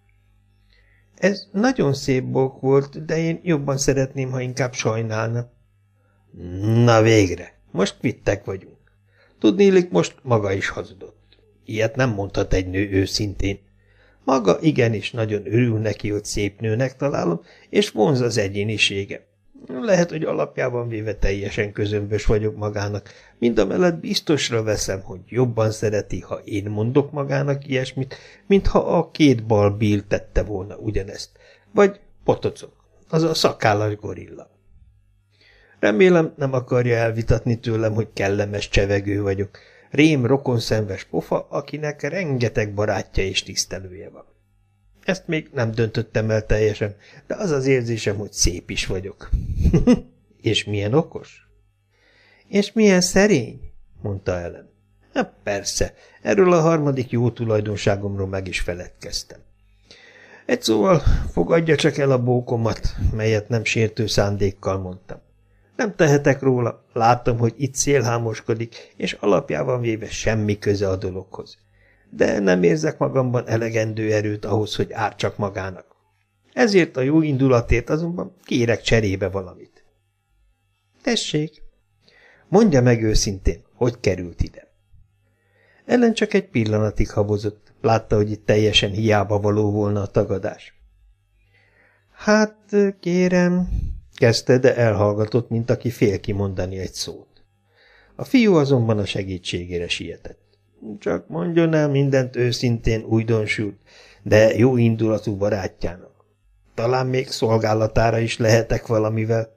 [SPEAKER 1] Ez nagyon szép bók volt, de én jobban szeretném, ha inkább sajnálna. Na végre, most kvittek vagyunk. Tudnélik, most maga is hazudott. Ilyet nem mondhat egy nő őszintén. Maga igenis nagyon örül neki, hogy szép nőnek találom, és vonz az egyénisége. Lehet, hogy alapjában véve teljesen közömbös vagyok magának, mindamellett biztosra veszem, hogy jobban szereti, ha én mondok magának ilyesmit, mintha a két bal Bill tette volna ugyanezt, vagy Potocok, az a szakállas gorilla. Remélem, nem akarja elvitatni tőlem, hogy kellemes csevegő vagyok, rém rokonszenves pofa, akinek rengeteg barátja és tisztelője van. Ezt még nem döntöttem el teljesen, de az az érzésem, hogy szép is vagyok. És milyen okos? És milyen szerény? Mondta Ellen. Hát persze, erről a harmadik jó tulajdonságomról meg is feledkeztem. Egy szóval fogadja csak el a bókomat, melyet nem sértő szándékkal mondtam. Nem tehetek róla, láttam, hogy itt szélhámoskodik, és alapjában véve semmi köze a dologhoz. De nem érzek magamban elegendő erőt ahhoz, hogy ártsak magának. Ezért a jó indulatért azonban kérek cserébe valamit. Tessék, mondja meg őszintén, hogy került ide. Ellen csak egy pillanatig habozott, látta, hogy itt teljesen hiába való volna a tagadás. Hát, kérem, kezdte, de elhallgatott, mint aki fél kimondani egy szót. A fiú azonban a segítségére sietett. Csak mondjon el mindent őszintén újdonsült, de jó indulatú barátjának. Talán még szolgálatára is lehetek valamivel.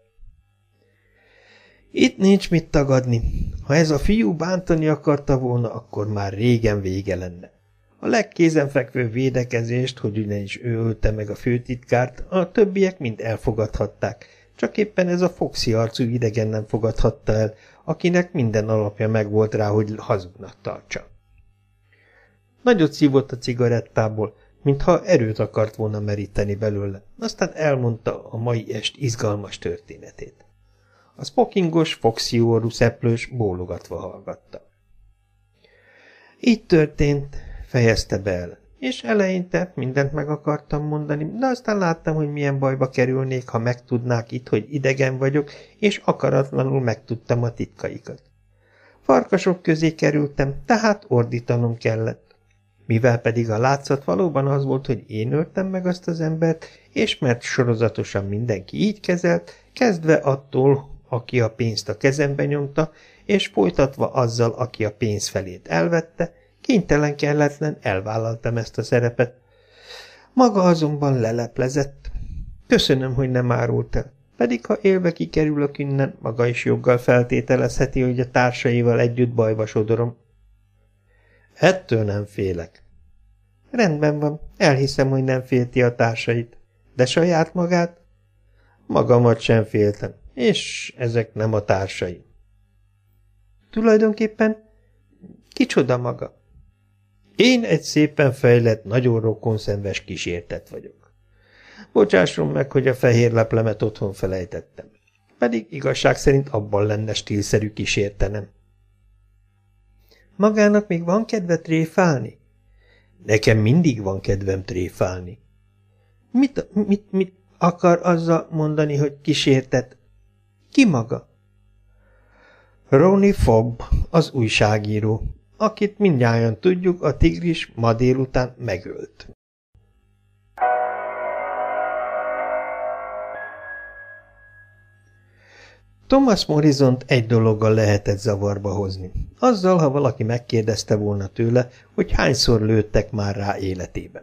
[SPEAKER 1] Itt nincs mit tagadni. Ha ez a fiú bántani akarta volna, akkor már régen vége lenne. A legkézenfekvőbb védekezést, hogy ugyanis ő ölte meg a főtitkárt, a többiek mind elfogadhatták, csak éppen ez a foxy arcú idegen nem fogadhatta el, akinek minden alapja megvolt rá, hogy hazugnak tartsa. Nagyot szívott a cigarettából, mintha erőt akart volna meríteni belőle, aztán elmondta a mai est izgalmas történetét. A smokingos, foxy orrú szeplős bólogatva hallgatta. Így történt, fejezte be el, és eleinte mindent meg akartam mondani, de aztán láttam, hogy milyen bajba kerülnék, ha megtudnák itt, hogy idegen vagyok, és akaratlanul megtudtam a titkaikat. Farkasok közé kerültem, tehát ordítanom kellett. Mivel pedig a látszat valóban az volt, hogy én öltem meg azt az embert, és mert sorozatosan mindenki így kezelt, kezdve attól, aki a pénzt a kezembe nyomta, és folytatva azzal, aki a pénz felét elvette, Kénytelen kelletlen elvállaltam ezt a szerepet. Maga azonban leleplezett. Köszönöm, hogy nem árult el. Pedig ha élve kikerülök innen, maga is joggal feltételezheti, hogy a társaival együtt bajba sodorom. Ettől nem félek. Rendben van, elhiszem, hogy nem félti a társait. De saját magát? Magamat sem féltem, és ezek nem a társaim. Tulajdonképpen kicsoda maga? Én egy szépen fejlett, nagyon rokonszenves kísértet vagyok. Bocsásson meg, hogy a fehér leplemet otthon felejtettem. Pedig igazság szerint abban lenne stílszerű kísértenem. Magának még van kedve tréfálni? Nekem mindig van kedvem tréfálni. Mit akar azzal mondani, hogy kísértet? Ki maga? Ronnie Fobb, az újságíró, akit mindnyájan tudjuk, a tigris ma délután megölt. Thomas Morrisont egy dologgal lehetett zavarba hozni. Azzal, ha valaki megkérdezte volna tőle, hogy hányszor lőttek már rá életében.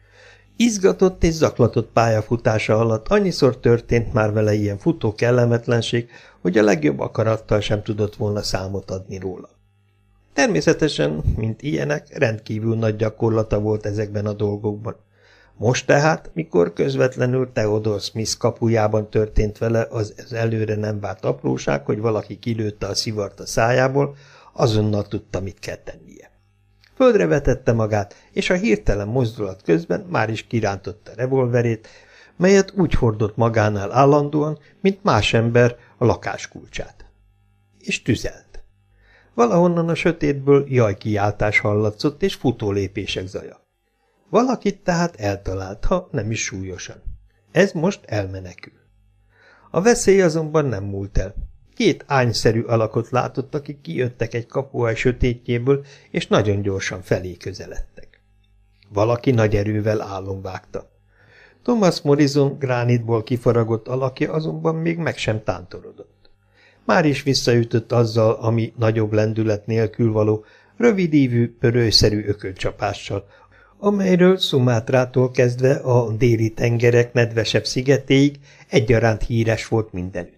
[SPEAKER 1] Izgatott és zaklatott pályafutása alatt annyiszor történt már vele ilyen futó kellemetlenség, hogy a legjobb akarattal sem tudott volna számot adni róla. Természetesen, mint ilyenek, rendkívül nagy gyakorlata volt ezekben a dolgokban. Most tehát, mikor közvetlenül Theodore Smith kapujában történt vele az előre nem várt apróság, hogy valaki kilőtte a szivart a szájából, azonnal tudta, mit kell tennie. Földre vetette magát, és a hirtelen mozdulat közben már is kirántotta revolverét, melyet úgy hordott magánál állandóan, mint más ember a lakáskulcsát. És tüzelt. Valahonnan a sötétből jajkiáltás hallatszott, és futólépések zaja. Valakit tehát eltalált, ha nem is súlyosan. Ez most elmenekül. A veszély azonban nem múlt el. Két ányszerű alakot látott, akik kijöttek egy kapuaj sötétjéből, és nagyon gyorsan felé közeledtek. Valaki nagy erővel állon vágta. Thomas Morrison gránitból kifaragott alakja azonban még meg sem tántorodott. Már is visszaütött azzal, ami nagyobb lendület nélkül való, rövidívű, pörőszerű ökölcsapással, amelyről Szumátrától kezdve a déli tengerek nedvesebb szigetéig egyaránt híres volt mindenütt.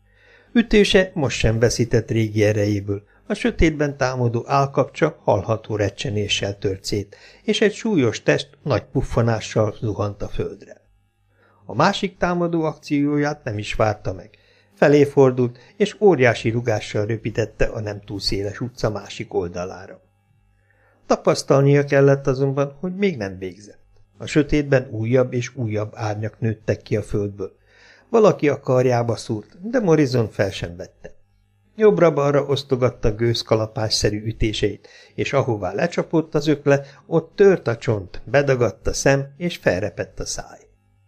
[SPEAKER 1] Ütése most sem veszített régi erejéből, a sötétben támadó állkapcsa hallható recsenéssel tört szét, és egy súlyos test nagy puffanással zuhant a földre. A másik támadó akcióját nem is várta meg. Felé fordult, és óriási rugással röpítette a nem túl széles utca másik oldalára. Tapasztalnia kellett azonban, hogy még nem végzett. A sötétben újabb és újabb árnyak nőttek ki a földből. Valaki a karjába szúrt, de Morrison fel sem vette. Jobbra-balra osztogatta gőzkalapásszerű ütéseit, és ahová lecsapott az ökle, ott tört a csont, bedagadt a szem, és felrepett a száj.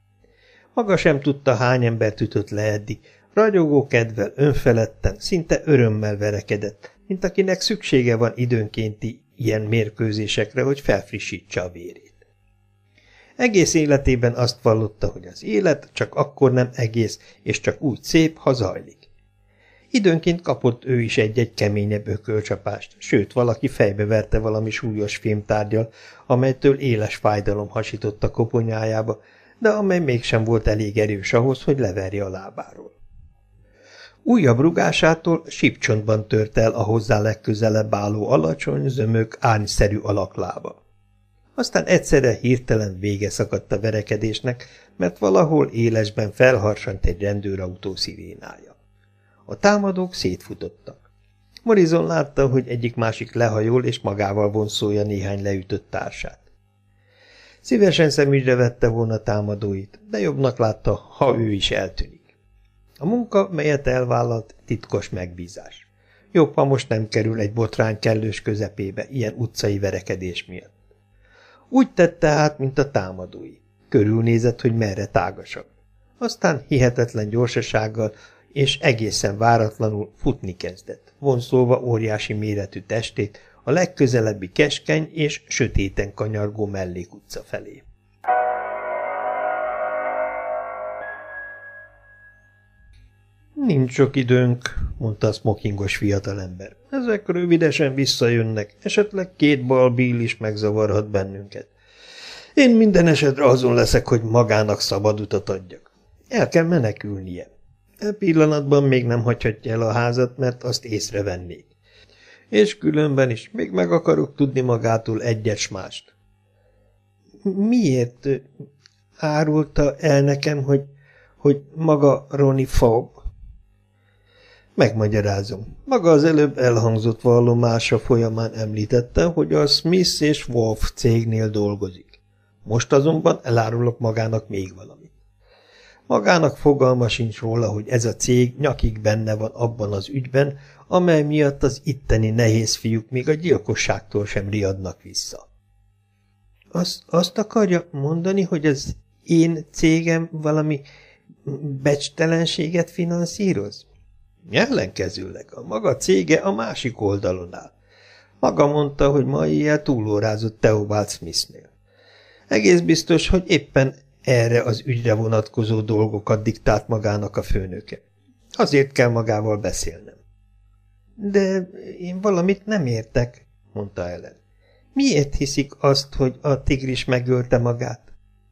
[SPEAKER 1] Maga sem tudta, hány embert ütött le eddig, ragyogó kedvel, önfeledten, szinte örömmel verekedett, mint akinek szüksége van időnkénti ilyen mérkőzésekre, hogy felfrissítse a vérét. Egész életében azt vallotta, hogy az élet csak akkor nem egész, és csak úgy szép, ha zajlik. Időnként kapott ő is egy-egy keményebb ökölcsapást, sőt, valaki fejbeverte valami súlyos fémtárggyal, amelytől éles fájdalom hasított a koponyájába, de amely mégsem volt elég erős ahhoz, hogy leverje a lábáról. Újabb rugásától sípcsontban tört el a hozzá legközelebb álló alacsony, zömök, árnyszerű alaklába. Aztán egyszerre hirtelen vége szakadt a verekedésnek, mert valahol élesben felharsant egy rendőrautó szirénája. A támadók szétfutottak. Morrison látta, hogy egyik-másik lehajol és magával vonszolja néhány leütött társát. Szívesen szemügyre vette volna támadóit, de jobbnak látta, ha ő is eltűnik. A munka, melyet elvállalt, titkos megbízás. Jobb, ha most nem kerül egy botrány kellős közepébe ilyen utcai verekedés miatt. Úgy tette hát, mint a támadói. Körülnézett, hogy merre tágasabb. Aztán hihetetlen gyorsasággal és egészen váratlanul futni kezdett, vonszolva óriási méretű testét a legközelebbi keskeny és sötéten kanyargó mellékutca felé. Nincs sok időnk, mondta a smokingos fiatalember. Ezek rövidesen visszajönnek, esetleg 2 balbíl is megzavarhat bennünket. Én minden esetre azon leszek, hogy magának szabad utat adjak. El kell menekülnie. E pillanatban még nem hagyhatja el a házat, mert azt észrevennék. És különben is még meg akarok tudni magától egyes mást. Miért árulta el nekem, hogy maga Ronnie Fogg? Megmagyarázom. Maga az előbb elhangzott vallomása folyamán említette, hogy a Smith és Wolf cégnél dolgozik. Most azonban elárulok magának még valamit. Magának fogalma sincs róla, hogy ez a cég nyakig benne van abban az ügyben, amely miatt az itteni nehéz fiúk még a gyilkosságtól sem riadnak vissza. Azt akarja mondani, hogy az én cégem valami becstelenséget finanszíroz? Ellenkezőleg a maga cége a másik oldalon áll. Maga mondta, hogy ma éjjel túlórázott Theobald Smithnél. Egész biztos, hogy éppen erre az ügyre vonatkozó dolgokat diktált magának a főnöke. Azért kell magával beszélnem. De én valamit nem értek, mondta Ellen. Miért hiszik azt, hogy a tigris megölte magát?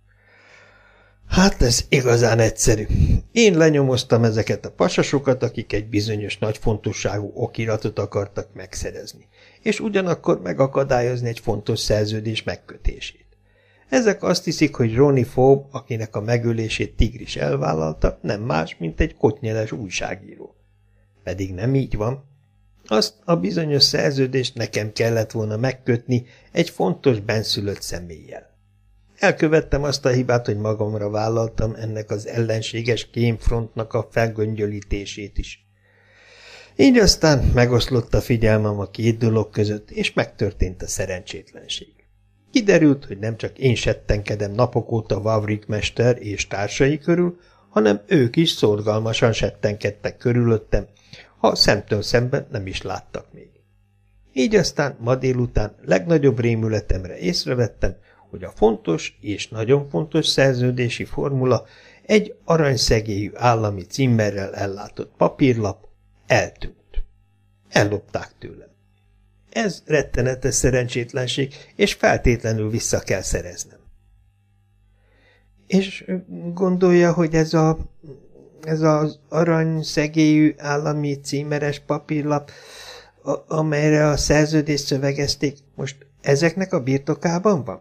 [SPEAKER 1] Hát ez igazán egyszerű. Én lenyomoztam ezeket a pasasokat, akik egy bizonyos nagy fontosságú okiratot akartak megszerezni, és ugyanakkor megakadályozni egy fontos szerződés megkötését. Ezek azt hiszik, hogy Ronnie Fogg, akinek a megölését tigris elvállalta, nem más, mint egy kotnyeles újságíró. Pedig nem így van. Azt a bizonyos szerződést nekem kellett volna megkötni egy fontos benszülött személlyel. Elkövettem azt a hibát, hogy magamra vállaltam ennek az ellenséges kémfrontnak a felgöngyölítését is. Így aztán megoszlott a figyelmem a 2 dolog között, és megtörtént a szerencsétlenség. Kiderült, hogy nem csak én settenkedem napok óta Wavrik mester és társai körül, hanem ők is szorgalmasan settenkedtek körülöttem, ha szemtől szemben nem is láttak még. Így aztán ma délután legnagyobb rémületemre észrevettem, hogy a fontos és nagyon fontos szerződési formula egy aranyszegélyű állami címmerrel ellátott papírlap eltűnt. Ellopták tőlem. Ez rettenetes szerencsétlenség, és feltétlenül vissza kell szereznem. És gondolja, hogy ez az aranyszegélyű állami címeres papírlap, amelyre a szerződést szövegezték, most ezeknek a birtokában van?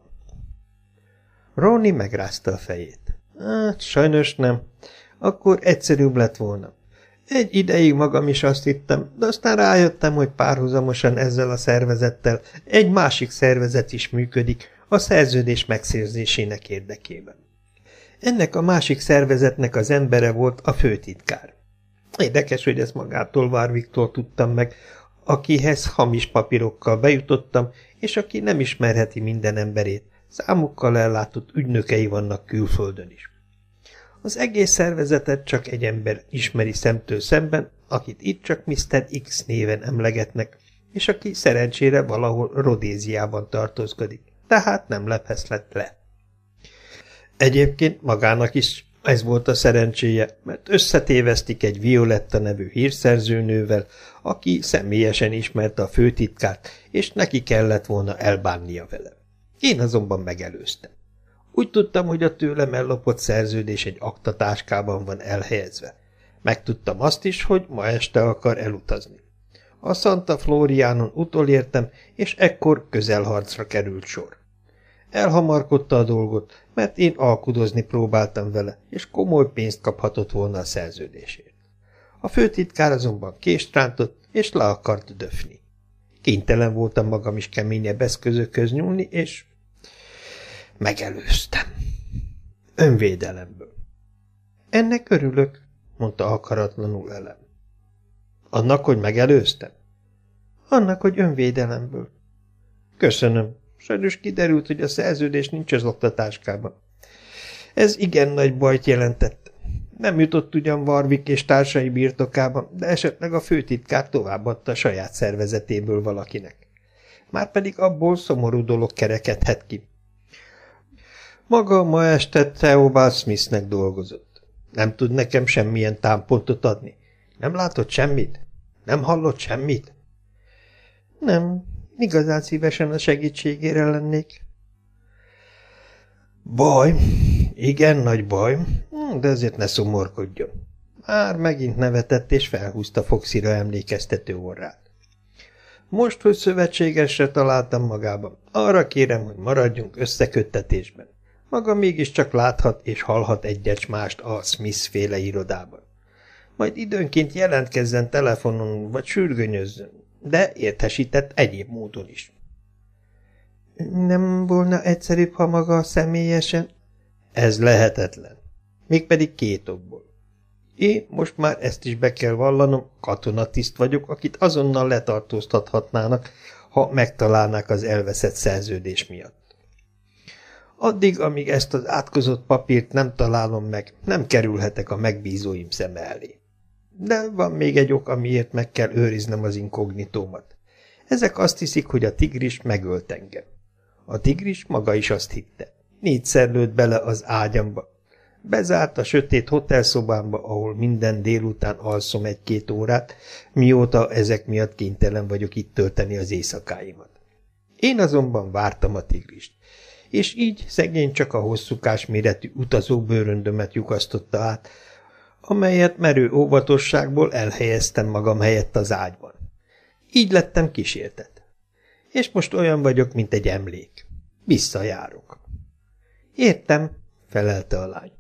[SPEAKER 1] Ronnie megrázta a fejét. Hát, sajnos nem. Akkor egyszerűbb lett volna. Egy ideig magam is azt hittem, de aztán rájöttem, hogy párhuzamosan ezzel a szervezettel egy másik szervezet is működik a szerződés megszerzésének érdekében. Ennek a másik szervezetnek az embere volt a főtitkár. Érdekes, hogy ezt magától Warwicktól tudtam meg, akihez hamis papírokkal bejutottam, és aki nem ismerheti minden emberét, számukkal ellátott ügynökei vannak külföldön is. Az egész szervezetet csak egy ember ismeri szemtől szemben, akit itt csak Mr. X néven emlegetnek, és aki szerencsére valahol Rodéziában tartózkodik, tehát nem lephezlet le. Egyébként magának is ez volt a szerencséje, mert összetévesztik egy Violetta nevű hírszerzőnővel, aki személyesen ismerte a főtitkárt, és neki kellett volna elbánnia vele. Én azonban megelőztem. Úgy tudtam, hogy a tőlem ellopott szerződés egy aktatáskában van elhelyezve. Megtudtam azt is, hogy ma este akar elutazni. A Santa Floriánon utolértem, és ekkor közelharcra került sor. Elhamarkodta a dolgot, mert én alkudozni próbáltam vele, és komoly pénzt kaphatott volna a szerződésért. A főtitkár azonban kést rántott, és le akart döfni. Kénytelen voltam magam is keményebb eszközökhöz nyúlni, és megelőztem. Önvédelemből. Ennek örülök, mondta akaratlanul Ellen. Annak, hogy megelőztem? Annak, hogy önvédelemből. Köszönöm. Sajnos kiderült, hogy a szerződés nincs az oktatáskában. Ez igen nagy bajt jelentett. Nem jutott ugyan Warwick és társai birtokában, de esetleg a főtitkár továbbadta a saját szervezetéből valakinek. Márpedig abból szomorú dolog kerekedhet ki. Maga ma este Theobald Smithnek dolgozott. Nem tud nekem semmilyen támpontot adni. Nem látott semmit? Nem hallott semmit? Nem, igazán szívesen a segítségére lennék. Baj, igen nagy baj, de ezért ne szomorkodjon. Már megint nevetett és felhúzta Foxyra emlékeztető orrát. Most, hogy szövetségesre találtam magában, arra kérem, hogy maradjunk összeköttetésben. Maga mégiscsak láthat és hallhat egyet mást a Smith-féle irodában. Majd időnként jelentkezzen telefonon, vagy sürgönyözzön, de értesített egyéb módon is. Nem volna egyszerűbb, ha maga személyesen? Ez lehetetlen. Mégpedig 2 okból. Én most már ezt is be kell vallanom, katonatiszt vagyok, akit azonnal letartóztathatnának, ha megtalálnák az elveszett szerződés miatt. Addig, amíg ezt az átkozott papírt nem találom meg, nem kerülhetek a megbízóim szeme elé. De van még egy ok, amiért meg kell őriznem az inkognitómat. Ezek azt hiszik, hogy a tigris megölt engem. A tigris maga is azt hitte. 4-szer lőtt bele az ágyamba. Bezárt a sötét hotelszobámba, ahol minden délután alszom 1-2 órát, mióta ezek miatt kénytelen vagyok itt tölteni az éjszakáimat. Én azonban vártam a tigrist, és így szegény csak a hosszúkás méretű utazóbőröndömet lyukasztotta át, amelyet merő óvatosságból elhelyeztem magam helyett az ágyban. Így lettem kísértet. És most olyan vagyok, mint egy emlék. Visszajárok. Értem, felelte a lány.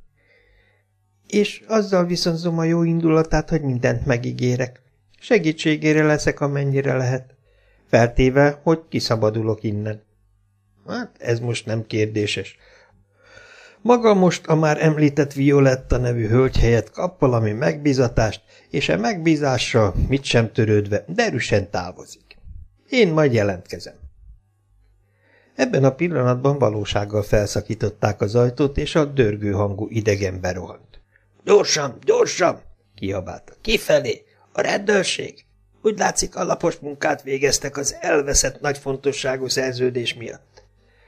[SPEAKER 1] És azzal viszonzom a jó indulatát, hogy mindent megígérek. Segítségére leszek, amennyire lehet. Feltéve, hogy kiszabadulok innen. Hát ez most nem kérdéses. Maga most a már említett Violetta nevű hölgy helyett kap valami megbízatást, és a megbízással mit sem törődve derűsen távozik. Én majd jelentkezem. Ebben a pillanatban valósággal felszakították az ajtót, és a dörgő hangú idegen berohant. Gyorsan, gyorsan! Kiabálta. Kifelé! A rendőrség! Úgy látszik, alapos munkát végeztek az elveszett nagy fontosságú szerződés miatt.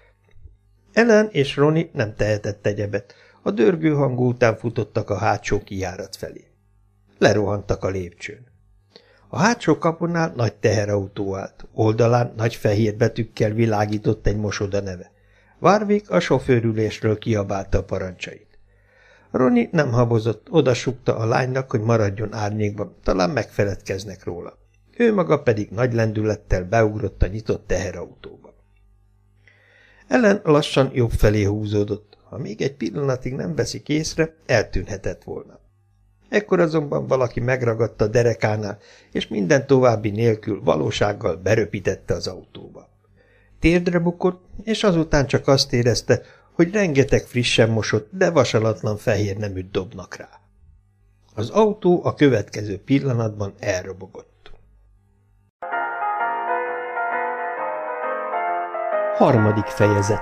[SPEAKER 1] Ellen és Ronnie nem tehetett egyebet. A dörgő hangú után futottak a hátsó kijárat felé. Lerohantak a lépcsőn. A hátsó kapunál nagy teherautó állt, oldalán nagy fehér betűkkel világított egy mosoda neve. Warwick a sofőrülésről kiabálta a parancsait. Ronnie nem habozott, odasúgta a lánynak, hogy maradjon árnyékban, talán megfeledkeznek róla. Ő maga pedig nagy lendülettel beugrott a nyitott teherautóba. Ellen lassan jobb felé húzódott, ha még egy pillanatig nem veszik észre, eltűnhetett volna. Ekkor azonban valaki megragadta a derekánál, és minden további nélkül valósággal beröpítette az autóba. Térdre bukott, és azután csak azt érezte, hogy rengeteg frissen mosott, de vasalatlan fehér neműt dobnak rá. Az autó a következő pillanatban elrobogott. 3. fejezet.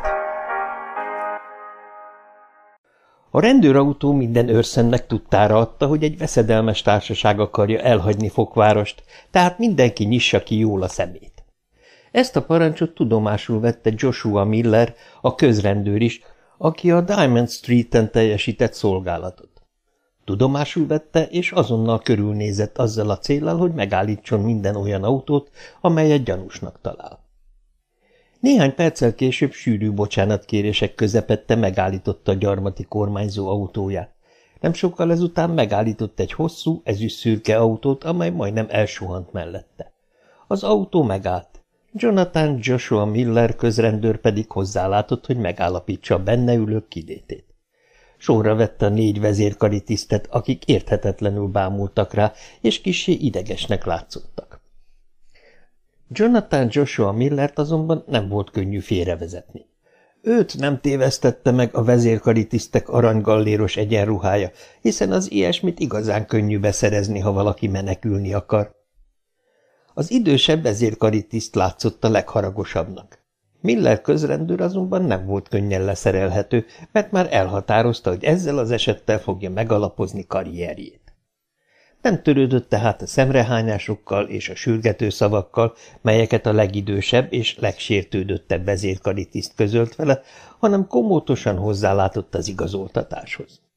[SPEAKER 1] A rendőrautó minden őrszennek tudtára adta, hogy egy veszedelmes társaság akarja elhagyni Fokvárost, tehát mindenki nyissa ki jól a szemét. Ezt a parancsot tudomásul vette Joshua Miller, a közrendőr is, aki a Diamond Street-en teljesített szolgálatot. Tudomásul vette, és azonnal körülnézett azzal a céllal, hogy megállítson minden olyan autót, amelyet gyanúsnak talál. Néhány perccel később sűrű bocsánatkérések közepette megállította a gyarmati kormányzó autóját. Nem sokkal ezután megállított egy hosszú, ezüstszürke autót, amely majdnem elsuhant mellette. Az autó megállt. Jonathan Joshua Miller közrendőr pedig hozzálátott, hogy megállapítsa a benne ülők kilétét. Sorra vette a 4 vezérkari tisztet, akik érthetetlenül bámultak rá, és kissé idegesnek látszottak. Jonathan Joshua Millert azonban nem volt könnyű félrevezetni. Őt nem tévesztette meg a vezérkari tisztek aranygalléros egyenruhája, hiszen az ilyesmit igazán könnyű beszerezni, ha valaki menekülni akar. Az idősebb vezérkari tiszt látszott a legharagosabbnak. Miller közrendőr azonban nem volt könnyen leszerelhető, mert már elhatározta, hogy ezzel az esettel fogja megalapozni karrierjét. Nem törődött tehát a szemrehányásokkal és a sürgető szavakkal, melyeket a legidősebb és legsértődöttebb vezérkari tiszt közölt vele, hanem komótosan hozzálátott az igazoltatáshoz.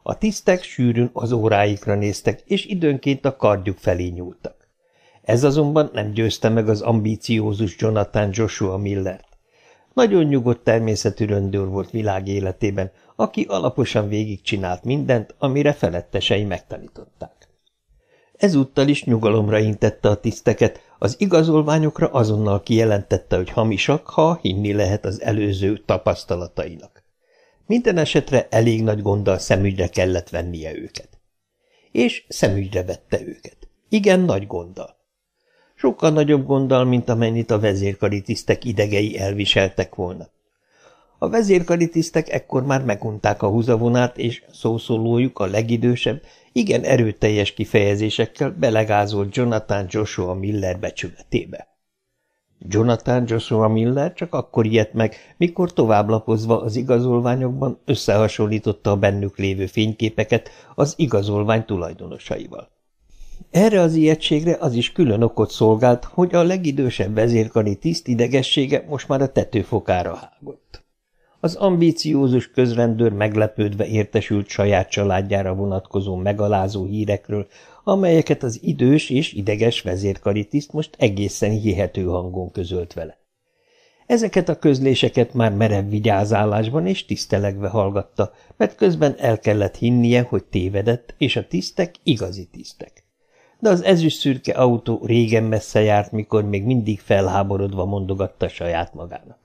[SPEAKER 1] A tisztek sűrűn az óráikra néztek, és időnként a kardjuk felé nyúltak. Ez azonban nem győzte meg az ambíciózus Jonathan Joshua Millert. Nagyon nyugodt természetű röndőr volt világ életében, aki alaposan végigcsinált mindent, amire felettesei megtanították. Ezúttal is nyugalomra intette a tiszteket, az igazolványokra azonnal kijelentette, hogy hamisak, ha hinni lehet az előző tapasztalatainak. Minden esetre elég nagy gonddal szemügyre kellett vennie őket. És szemügyre vette őket. Igen, nagy gonddal. Sokkal nagyobb gonddal, mint amennyit a vezérkari tisztek idegei elviseltek volna. A vezérkari tisztek ekkor már megunták a húzavonát, és szószólójuk a legidősebb, igen erőteljes kifejezésekkel belegázolt Jonathan Joshua Miller becsületébe. Jonathan Joshua Miller csak akkor ijedt meg, mikor továbblapozva az igazolványokban összehasonlította a bennük lévő fényképeket az igazolvány tulajdonosaival. Erre az ijegységre az is külön okot szolgált, hogy a legidősebb vezérkari tiszt idegessége most már a tetőfokára hágott. Az ambíciózus közrendőr meglepődve értesült saját családjára vonatkozó megalázó hírekről, amelyeket az idős és ideges vezérkari tiszt most egészen hihető hangon közölt vele. Ezeket a közléseket már merev vigyázálásban és tisztelegve hallgatta, mert közben el kellett hinnie, hogy tévedett, és a tisztek igazi tisztek. De az ezüstszürke autó régen messze járt, mikor még mindig felháborodva mondogatta saját magának.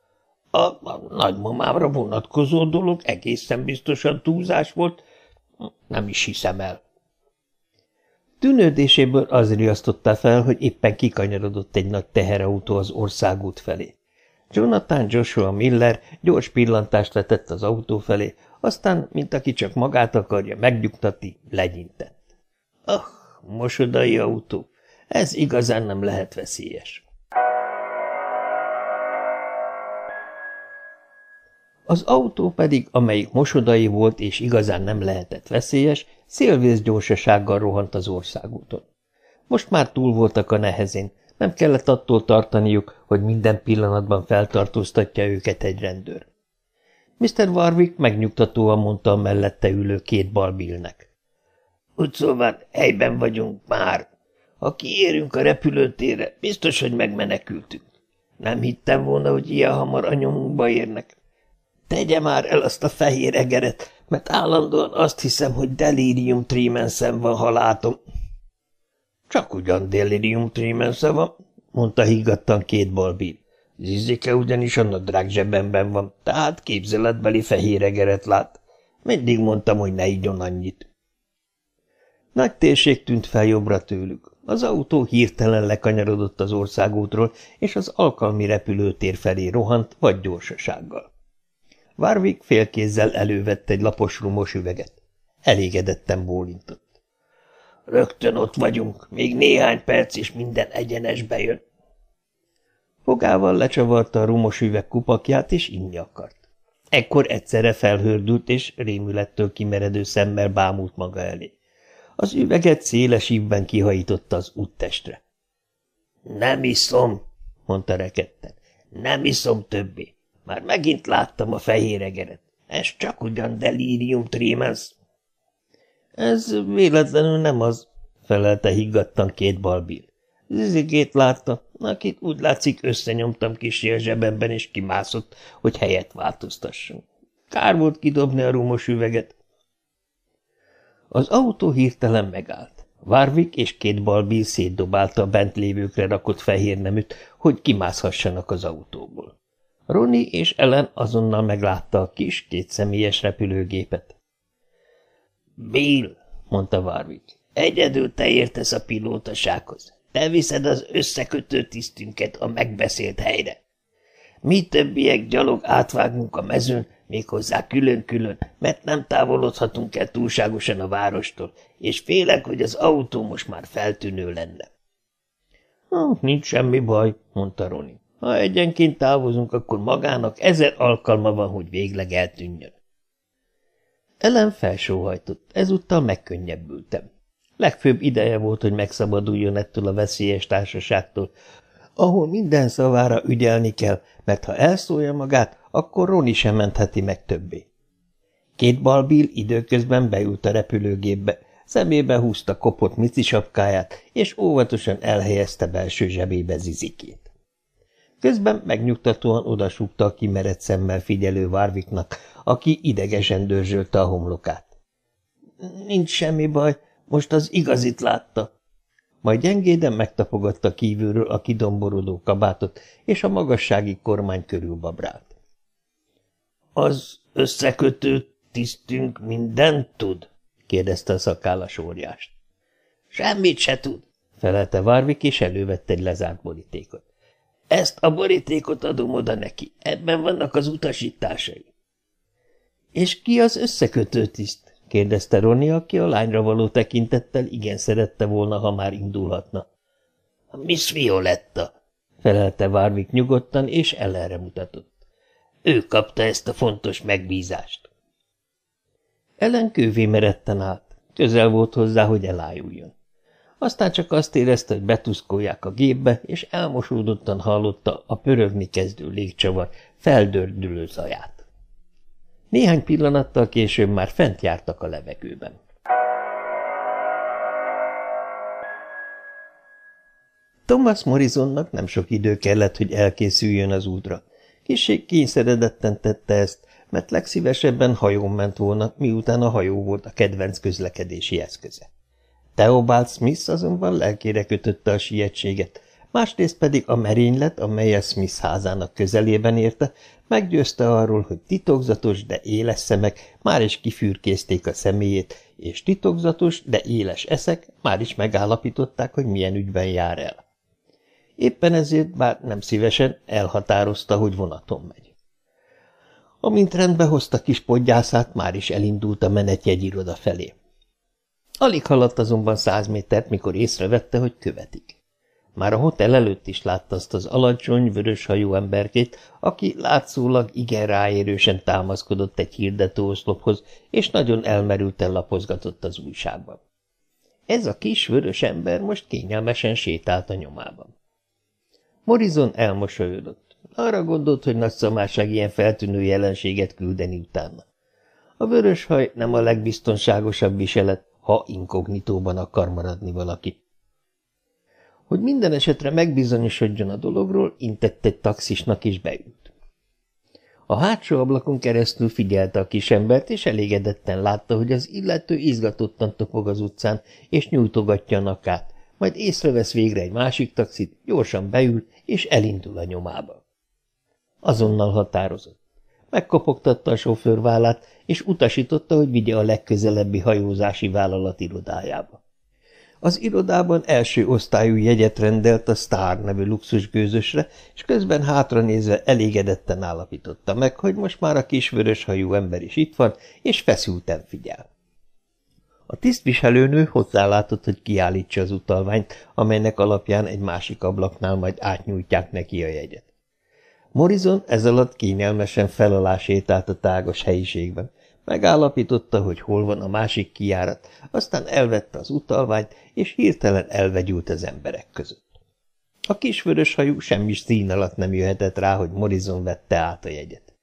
[SPEAKER 1] A nagymamámra vonatkozó dolog egészen biztosan túlzás volt, nem is hiszem el. Tűnődéséből az riasztotta fel, hogy éppen kikanyarodott egy nagy teherautó az országút felé. Jonathan Joshua Miller gyors pillantást vetett az autó felé, aztán, mint aki csak magát akarja megnyugtatni, legyintett. Mosodai autó, ez igazán nem lehet veszélyes. Az autó pedig, amelyik mosodai volt és igazán nem lehetett veszélyes, szélvész gyorsasággal rohant az országúton. Most már túl voltak a nehezén, nem kellett attól tartaniuk, hogy minden pillanatban feltartóztatja őket egy rendőr. Mr. Warwick megnyugtatóan mondta a mellette ülő két balbillnek. Úgy szóval helyben vagyunk már. Ha kiérünk a repülőtérre, biztos, hogy megmenekültünk. Nem hittem volna, hogy ilyen hamar a nyomunkba érnek. Tegye már el azt a fehér egeret, mert állandóan azt hiszem, hogy delirium tremensem van, ha látom. Csak ugyan delirium tremensem van, mondta higgadtan két balbír. Zizike ugyanis a nadrág zsebemben van, tehát képzeletbeli fehér egeret lát. Mindig mondtam, hogy ne igyon annyit. Nagy térség tűnt fel jobbra tőlük. Az autó hirtelen lekanyarodott az országútról, és az alkalmi repülőtér felé rohant vagy gyorsasággal. Warwick félkézzel elővette egy lapos rumos üveget. Elégedetten bólintott. Rögtön ott vagyunk, még néhány perc, és minden egyenesbe jön. Fogával lecsavarta a rumos üveg kupakját, és inni akart. Ekkor egyszerre felhördült, és rémülettől kimeredő szemmel bámult maga elé. Az üveget széles ívben kihajította az úttestre. Nem iszom, mondta rekedten. Nem iszom többé. Már megint láttam a fehér egeret. Ez csak ugyan delirium tremens. Ez véletlenül nem az, felelte higgadtan két balbír. Zizigét látta, akit úgy látszik összenyomtam kissé a zsebemben, és kimászott, hogy helyet változtasson. Kár volt kidobni a rumos üveget. Az autó hirtelen megállt. Warwick és két balbír szétdobálta a bent lévőkre rakott fehér neműt, hogy kimászhassanak az autóból. Ronnie és Ellen azonnal meglátta a kis, kétszemélyes repülőgépet. Bill, mondta Warwick, egyedül te értesz a pilótasághoz. Te viszed az összekötő tisztünket a megbeszélt helyre. Mi többiek gyalog átvágunk a mezőn, méghozzá külön-külön, mert nem távolodhatunk el túlságosan a várostól, és félek, hogy az autó most már feltűnő lenne. Nincs semmi baj, mondta Ronnie. Ha egyenként távozunk, akkor magának 1000 alkalma van, hogy végleg eltűnjön. Ellen felsóhajtott, ezúttal megkönnyebbültem. Legfőbb ideje volt, hogy megszabaduljon ettől a veszélyes társaságtól, ahol minden szavára ügyelni kell, mert ha elszólja magát, akkor Ronnie sem mentheti meg többé. Két balbír időközben beült a repülőgépbe, szemébe húzta kopott micisapkáját, és óvatosan elhelyezte belső zsebébe Zizikét. Közben megnyugtatóan odasúgta a kimerett szemmel figyelő Warwicknak, aki idegesen dörzsölte a homlokát. Nincs semmi baj, most az igazit látta. Majd gyengéden megtapogatta kívülről a kidomborodó kabátot, és a magassági kormány körül babrált. Az összekötő tisztünk mindent tud? kérdezte a szakállas óriást. Semmit se tud, felelte Warwick, és elővette egy lezárt borítékot. Ezt a borítékot adom oda neki, ebben vannak az utasításai. És ki az összekötő tiszt? kérdezte Ronnie, aki a lányra való tekintettel igen szerette volna, ha már indulhatna. Miss Violetta, felelte Warwick nyugodtan, és Ellenre mutatott. Ő kapta ezt a fontos megbízást. Ellen kővé meredten állt, közel volt hozzá, hogy elájuljon. Aztán csak azt érezte, hogy betuszkolják a gépbe, és elmosódottan hallotta a pörögni kezdő légcsavar feldördülő zaját. Néhány pillanattal később már fent jártak a levegőben. Thomas Morrisonnak nem sok idő kellett, hogy elkészüljön az útra. Kissé kényszeredetten tette ezt, mert legszívesebben hajón ment volna, miután a hajó volt a kedvenc közlekedési eszköze. Theobald Smith azonban lelkére kötötte a sietséget, másrészt pedig a merénylet, amely a Smith házának közelében érte, meggyőzte arról, hogy titokzatos, de éles szemek már is kifürkészték a személyét, és titokzatos, de éles eszek már is megállapították, hogy milyen ügyben jár el. Éppen ezért, bár nem szívesen, elhatározta, hogy vonaton megy. Amint rendbe hozta kis podgyászát, már is elindult a menetjegyiroda felé. Alig haladt azonban 100 métert, mikor észrevette, hogy követik. Már a hotel előtt is látta azt az alacsony, vöröshajú emberkét, aki látszólag igen ráérősen támaszkodott egy hirdetőoszlophoz, és nagyon elmerülten lapozgatott az újságban. Ez a kis vörös ember most kényelmesen sétált a nyomában. Morrison elmosolyodott. Arra gondolt, hogy nagy szamárság ilyen feltűnő jelenséget küldeni utána. A vörös haj nem a legbiztonságosabb viselet, ha inkognitóban akar maradni valaki. Hogy minden esetre megbizonyosodjon a dologról, intett egy taxisnak és beült. A hátsó ablakon keresztül figyelte a kisembert, és elégedetten látta, hogy az illető izgatottan topog az utcán, és nyújtogatja a nakát, majd észrevesz végre egy másik taxit, gyorsan beül, és elindul a nyomába. Azonnal határozott. Megkopogtatta a sofőr vállát, és utasította, hogy vigye a legközelebbi hajózási vállalat irodájába. Az irodában első osztályú jegyet rendelt a Star nevű luxusgőzösre, és közben hátranézve elégedetten állapította meg, hogy most már a kis vöröshajú ember is itt van, és feszülten figyel. A tisztviselőnő hozzálátott, hogy kiállítsa az utalványt, amelynek alapján egy másik ablaknál majd átnyújtják neki a jegyet. Morrison ez alatt kényelmesen fel alá sétált a tágas helyiségben. Megállapította, hogy hol van a másik kijárat, aztán elvette az utalványt, és hirtelen elvegyült az emberek között. A kis vöröshajú semmi szín alatt nem jöhetett rá, hogy Morrison vette át a jegyet.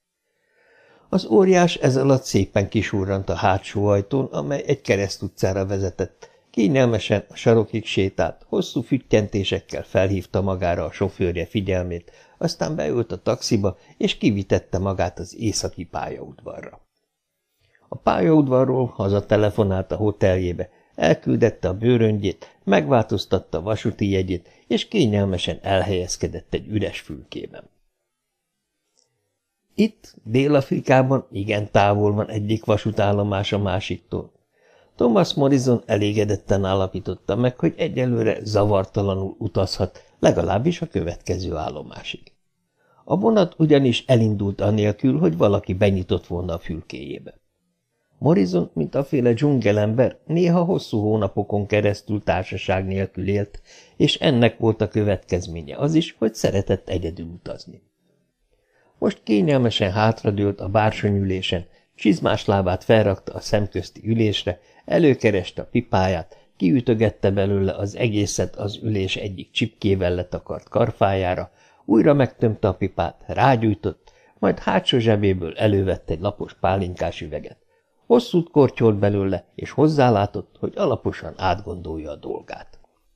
[SPEAKER 1] Az óriás ez alatt szépen kisurrant a hátsó ajtón, amely egy keresztutcára vezetett. Kényelmesen a sarokig sétált, hosszú füttyentésekkel felhívta magára a sofőrje figyelmét, aztán beült a taxiba, és kivitette magát az északi pályaudvarra. A pályaudvarról hazatelefonált a hoteljébe, elküldette a bőröngyét, megváltoztatta a vasúti jegyét, és kényelmesen elhelyezkedett egy üres fülkében. Itt, Dél-Afrikában igen távol van egyik vasútállomás a másiktól. Thomas Morrison elégedetten állapította meg, hogy egyelőre zavartalanul utazhat, legalábbis a következő állomásig. A vonat ugyanis elindult anélkül, hogy valaki benyitott volna a fülkéjébe. Morrison, mint aféle dzsungelember, néha hosszú hónapokon keresztül társaság nélkül élt, és ennek volt a következménye az is, hogy szeretett egyedül utazni. Most kényelmesen hátradőlt a bársonyülésen, csizmás lábát felrakta a szemközti ülésre, előkereste a pipáját, kiütögette belőle az egészet az ülés egyik csipkével letakart karfájára, újra megtömte a pipát, rágyújtott, majd hátsó zsebéből elővette egy lapos pálinkás üveget. Hosszút kortyolt belőle, és hozzálátott, hogy alaposan átgondolja a dolgát.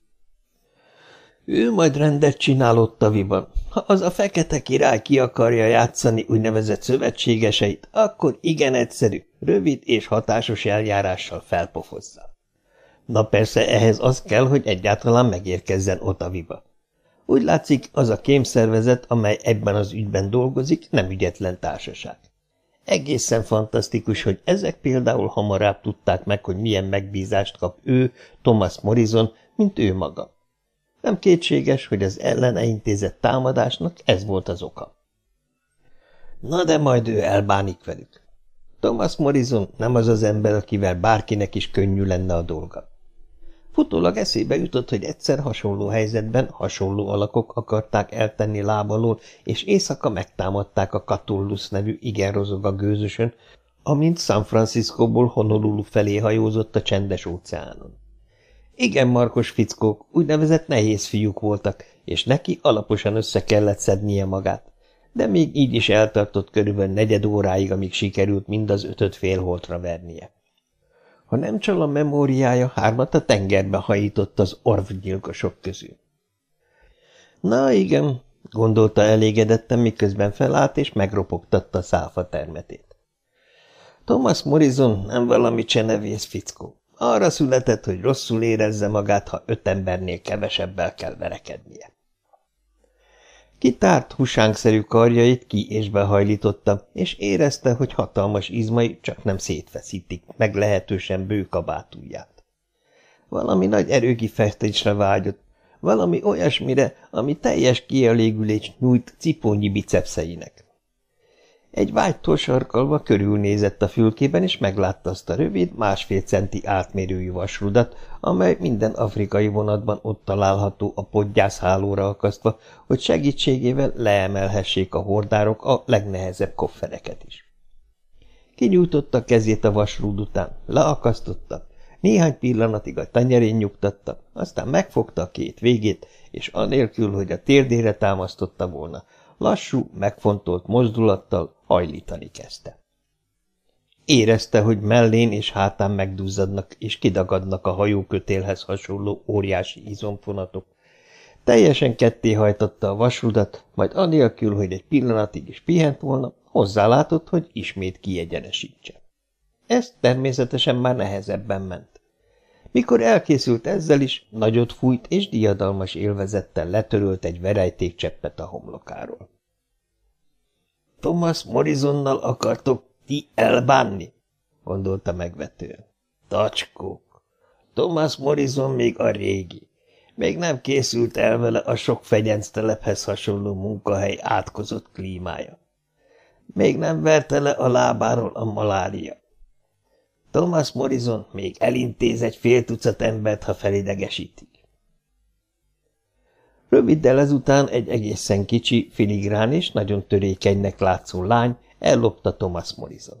[SPEAKER 1] Ő majd rendet csinál Ottaviban. Ha az a fekete király ki akarja játszani úgynevezett szövetségeseit, akkor igen egyszerű, rövid és hatásos eljárással felpofozza. Na persze ehhez az kell, hogy egyáltalán megérkezzen Ottaviba. Úgy látszik, az a kémszervezet, amely ebben az ügyben dolgozik, nem ügyetlen társaság. Egészen fantasztikus, hogy ezek például hamarabb tudták meg, hogy milyen megbízást kap ő, Thomas Morrison, mint ő maga. Nem kétséges, hogy az ellene intézett támadásnak ez volt az oka. Na de majd ő elbánik velük. Thomas Morrison nem az az ember, akivel bárkinek is könnyű lenne a dolga. Futólag eszébe jutott, hogy egyszer hasonló helyzetben hasonló alakok akarták eltenni lábalól, és éjszaka megtámadták a Catullus nevű igen rozog a gőzösön, amint San Franciscóból Honolulu felé hajózott a csendes óceánon. Igen markos fickók, úgynevezett nehéz fiúk voltak, és neki alaposan össze kellett szednie magát, de még így is eltartott körülbelül 4 óráig, amíg sikerült mind az 5-öt félholtra vernie. Ha nem csal a memóriája, 3 a tengerbe hajított az orvgyilkosok közül. Na igen, gondolta elégedetten, miközben felállt és megropogtatta a szálfa termetét. Thomas Morrison nem valami csenevész fickó. Arra született, hogy rosszul érezze magát, ha 5 embernél kevesebbel kell verekednie. Kitárt, husánkszerű karjait ki- és behajlította, és érezte, hogy hatalmas izmai csak nem szétfeszítik meglehetősen bő kabátúját. Valami nagy erőkifejtésre vágyott, valami olyasmire, ami teljes kielégülést nyújt cipónyi bicepszeinek. Egy vágytól sarkalva körülnézett a fülkében, és meglátta azt a rövid, 1,5 centi átmérőjű vasrudat, amely minden afrikai vonatban ott található a podgyászhálóra akasztva, hogy segítségével leemelhessék a hordárok a legnehezebb koffereket is. Kinyújtotta kezét a vasrúd után, leakasztotta, néhány pillanatig a tenyerén nyugtatta, aztán megfogta a 2 végét, és anélkül, hogy a térdére támasztotta volna, lassú, megfontolt mozdulattal hajlítani kezdte. Érezte, hogy mellén és hátán megduzzadnak és kidagadnak a hajókötélhez hasonló óriási izomfonatok. Teljesen kettéhajtotta a vasrudat, majd anélkül, hogy egy pillanatig is pihent volna, hozzálátott, hogy ismét kiegyenesítse. Ez természetesen már nehezebben ment. Mikor elkészült ezzel is, nagyot fújt és diadalmas élvezettel letörölt egy verejtékcseppet a homlokáról. Thomas Morrisonnal akartok ti elbánni? Gondolta megvetően. Tacskók! Thomas Morrison még a régi. Még nem készült el vele a sok fegyenctelephez hasonló munkahely átkozott klímája. Még nem verte le a lábáról a malária. Thomas Morrison még elintéz egy 1/2 tucat embert, ha felidegesítik. Röviddel ezután egy egészen kicsi, filigrán és nagyon törékenynek látszó lány ellopta Thomas Morrisont.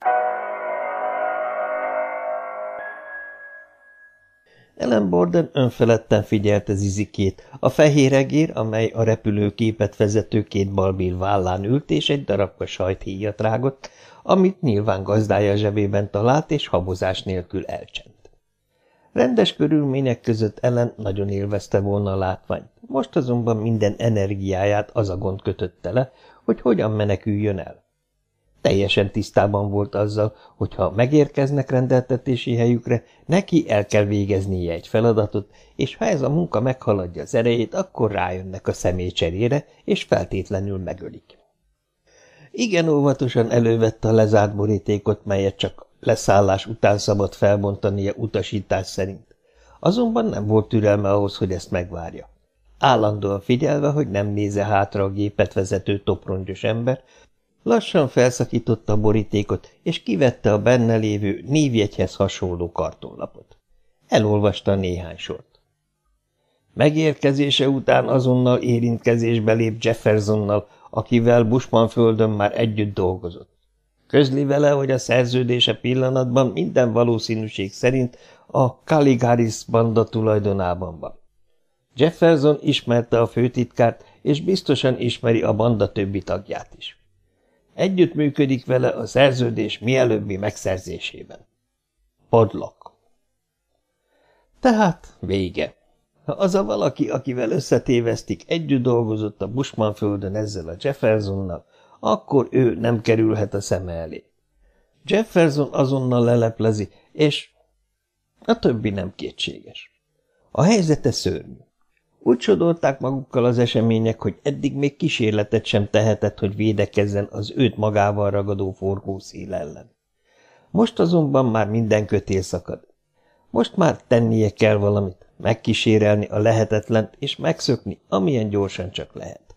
[SPEAKER 1] Ellen Borden önfeledten figyelte Zizikét, a fehér egér, amely a repülőképet vezető 2 balbír vállán ült, és egy darabka sajthíjat rágott, amit nyilván gazdája zsebében talált, és habozás nélkül elcsent. Rendes körülmények között Ellen nagyon élvezte volna a látványt, most azonban minden energiáját az a gond kötötte le, hogy hogyan meneküljön el. Teljesen tisztában volt azzal, hogy ha megérkeznek rendeltetési helyükre, neki el kell végeznie egy feladatot, és ha ez a munka meghaladja az erejét, akkor rájönnek a személycserére, és feltétlenül megölik. Igen óvatosan elővette a lezárt borítékot, melyet csak leszállás után szabad felbontania utasítás szerint. Azonban nem volt türelme ahhoz, hogy ezt megvárja. Állandóan figyelve, hogy nem néze hátra a gépet vezető toprongyos ember, lassan felszakította a borítékot, és kivette a benne lévő névjegyhez hasonló kartonlapot. Elolvasta néhány sort. Megérkezése után azonnal érintkezésbe lép Jeffersonnal, akivel Bushman földön már együtt dolgozott. Közli vele, hogy a szerződése pillanatban minden valószínűség szerint a Caligaris banda tulajdonában van. Jefferson ismerte a főtitkárt, és biztosan ismeri a banda többi tagját is. Együttműködik vele a szerződés mielőbbi megszerzésében. Padlak. Tehát vége. Ha az a valaki, akivel összetévesztik, együtt dolgozott a Bushman földön ezzel a Jeffersonnal, akkor ő nem kerülhet a szeme elé. Jefferson azonnal leleplezi, és a többi nem kétséges. A helyzete szörnyű. Úgy sodorták magukkal az események, hogy eddig még kísérletet sem tehetett, hogy védekezzen az őt magával ragadó forgószél ellen. Most azonban már minden kötél szakad. Most már tennie kell valamit, megkísérelni a lehetetlent és megszökni, amilyen gyorsan csak lehet.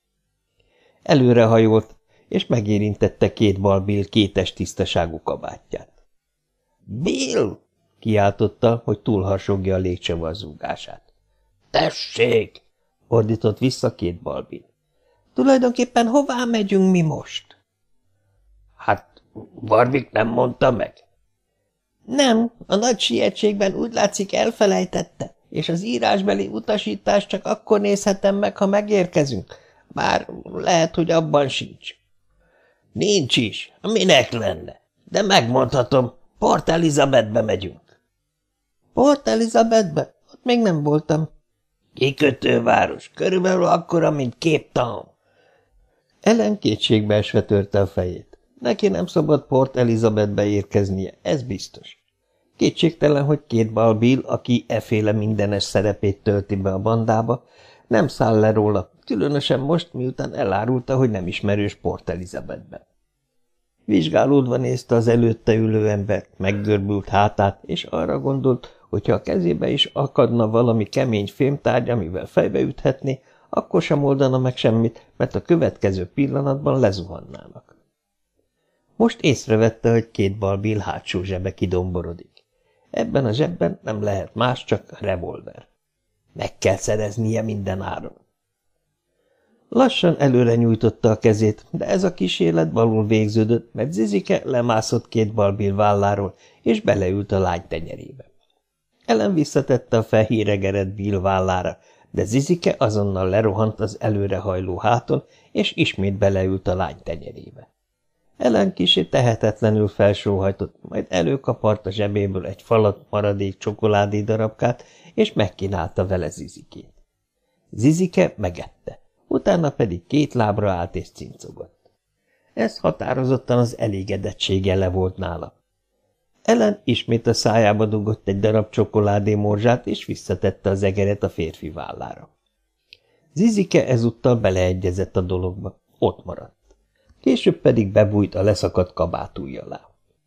[SPEAKER 1] Előrehajolt, és megérintette két bal Bill kétes tisztaságú kabátját. – Bill! – kiáltotta, hogy túlharsogja a légcsavar zúgását. – Tessék! – ordított vissza két bal Bill. – Tulajdonképpen hová megyünk mi most? – Hát, Warwick nem mondta meg? – Nem, a nagy sietségben úgy látszik elfelejtette, és az írásbeli utasítást csak akkor nézhetem meg, ha megérkezünk, bár lehet, hogy abban sincs. Nincs is, minek lenne, de megmondhatom, Port Elizabethbe megyünk. Port Elizabethbe? Ott még nem voltam. Kikötőváros, körülbelül akkora, mint Cape Town. Ellen kétségbeesve törte a fejét. Neki nem szabad Port Elizabethbe érkeznie, ez biztos. Kétségtelen, hogy két bal Bill, aki efféle mindenes szerepét tölti be a bandába, nem száll le róla, különösen most, miután elárulta, hogy nem ismerős Port Elizabethben. Vizsgálódva nézte az előtte ülő embert, meggörbült hátát, és arra gondolt, hogyha a kezébe is akadna valami kemény fémtárgy, amivel fejbe üthetné, akkor sem oldana meg semmit, mert a következő pillanatban lezuhannának. Most észrevette, hogy két bal Bill hátsó zsebe kidomborodik. Ebben a zsebben nem lehet más, csak revolver. Meg kell szereznie minden áron. Lassan előre nyújtotta a kezét, de ez a kísérlet balul végződött, mert Zizike lemászott két bal Bill válláról, és beleült a lány tenyerébe. Ellen visszatette a fehéregered Bill vállára, de Zizike azonnal lerohant az előrehajló háton, és ismét beleült a lány tenyerébe. Ellen kissé tehetetlenül felsóhajtott, majd előkapart a zsebéből egy falat maradék csokoládé darabkát, és megkínálta vele Zizikét. Zizike megette, utána pedig két lábra állt és cincogott. Ez határozottan az elégedettség jele volt nála. Ellen ismét a szájába dugott egy darab csokoládé morzsát, és visszatette az egeret a férfi vállára. Zizike ezúttal beleegyezett a dologba, ott maradt. Később pedig bebújt a leszakadt kabátúj alá.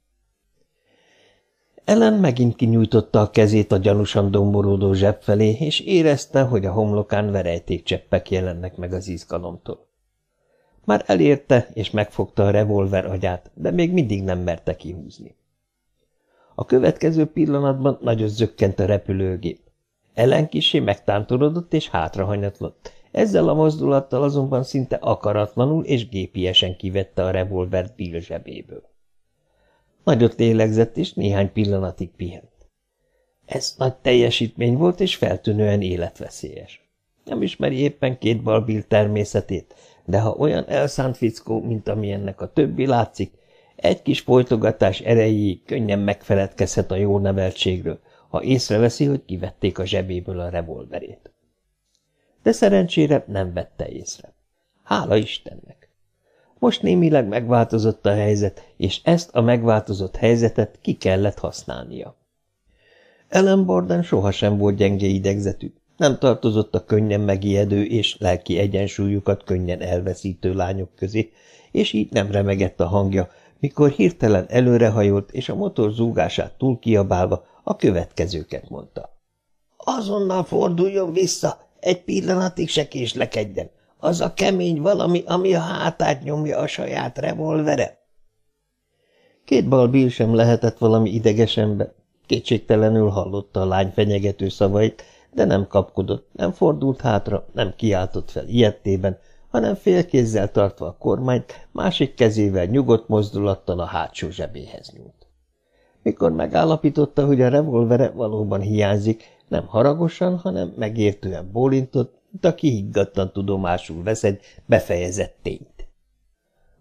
[SPEAKER 1] Ellen megint kinyújtotta a kezét a gyanúsan domborodó zseb felé, és érezte, hogy a homlokán verejtékcseppek jelennek meg az izgalomtól. Már elérte, és megfogta a revolver agyát, de még mindig nem merte kihúzni. A következő pillanatban nagyot zökkent a repülőgép. Ellen kissé megtántorodott és hátrahanyatlott. Ezzel a mozdulattal azonban szinte akaratlanul és gépiesen kivette a revolvert Bill zsebéből. Nagyot lélegzett, és néhány pillanatig pihent. Ez nagy teljesítmény volt, és feltűnően életveszélyes. Nem ismeri éppen két bal Bill természetét, de ha olyan elszánt fickó, mint amilyennek a többi látszik, egy kis folytogatás erejéig könnyen megfeledkezhet a jó neveltségről, ha észreveszi, hogy kivették a zsebéből a revolverét. De szerencsére nem vette észre. Hála Istennek! Most némileg megváltozott a helyzet, és ezt a megváltozott helyzetet ki kellett használnia. Ellen Borden sohasem volt gyenge idegzetű, nem tartozott a könnyen megijedő és lelki egyensúlyukat könnyen elveszítő lányok közé, és így nem remegett a hangja, mikor hirtelen előrehajolt, és a motor zúgását túl kiabálva a következőket mondta. Azonnal forduljon vissza, egy pillanatig se késlekedjen. Az a kemény valami, ami a hátát nyomja a saját revolvere. Két bal Bill sem lehetett valami ideges ember. Kétségtelenül hallotta a lány fenyegető szavait, de nem kapkodott, nem fordult hátra, nem kiáltott fel ijedtében, hanem félkézzel tartva a kormányt, másik kezével nyugodt mozdulattal a hátsó zsebéhez nyúlt. Mikor megállapította, hogy a revolvere valóban hiányzik, nem haragosan, hanem megértően bólintott, mint aki higgadtan tudomásul vesz egy befejezett tényt.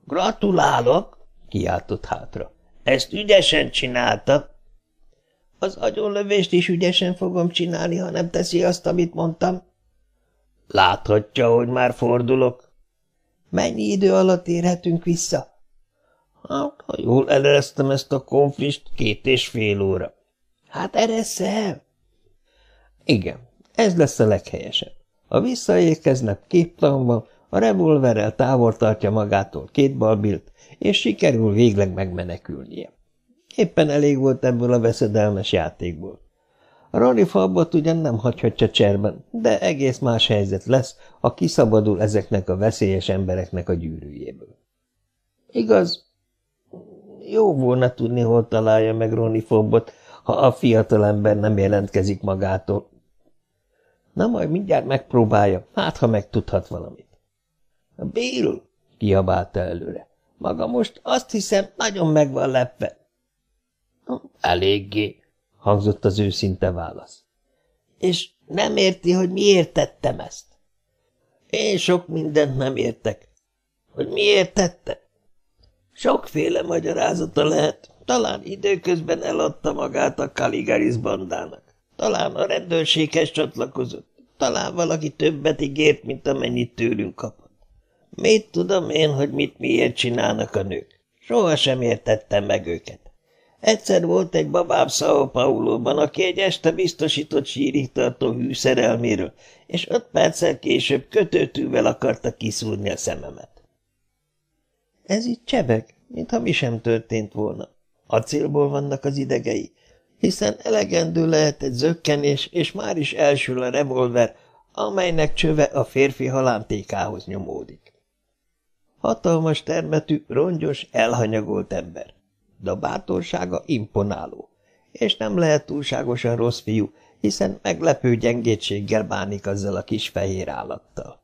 [SPEAKER 2] Gratulálok, kiáltott hátra. Ezt ügyesen csinálta. Az agyonlövést is ügyesen fogom csinálni, ha nem teszi azt, amit mondtam. Láthatja, hogy már fordulok. Mennyi idő alatt érhetünk vissza? Hát, ha jól eleresztem ezt a konflist, 2,5 óra. Hát eressze el. Igen, ez lesz a leghelyesebb. Ha visszaérkeznek Képtaunban, a revolverrel távol tartja magától 2 balbilt, és sikerül végleg megmenekülnie. Éppen elég volt ebből a veszedelmes játékból. A Ronnie Falbot ugyan nem hagyhatja cserben, de egész más helyzet lesz, ha kiszabadul ezeknek a veszélyes embereknek a gyűrűjéből. Igaz, jó volna tudni, hol találja meg Ronnie Falbot, ha a fiatalember nem jelentkezik magától. Na majd mindjárt megpróbálja, hát ha megtudhat valamit. Bill, kiabálta előre, maga most azt hiszem nagyon meg van lepve. Eléggé, hangzott az őszinte válasz. És nem érti, hogy miért tettem ezt? Én sok mindent nem értek. Hogy miért tette? Sokféle magyarázata lehet. Talán időközben eladta magát a Caligaris bandának. Talán a rendőrséghez csatlakozott. Talán valaki többet ígért, mint amennyit tőlünk kapott. Mit tudom én, hogy miért csinálnak a nők? Soha sem értettem meg őket. Egyszer volt egy babám São Pauloban, aki egy este biztosított sírig tartó hű szerelméről, és 5 perccel később kötőtűvel akarta kiszúrni a szememet. Ez itt cseveg, mintha mi sem történt volna. Acélból vannak az idegei, hiszen elegendő lehet egy zökkenés, és már is elsül a revolver, amelynek csöve a férfi halántékához nyomódik. Hatalmas termetű, rongyos, elhanyagolt ember, de a bátorsága imponáló, és nem lehet túlságosan rossz fiú, hiszen meglepő gyengétséggel bánik azzal a kis fehér állattal.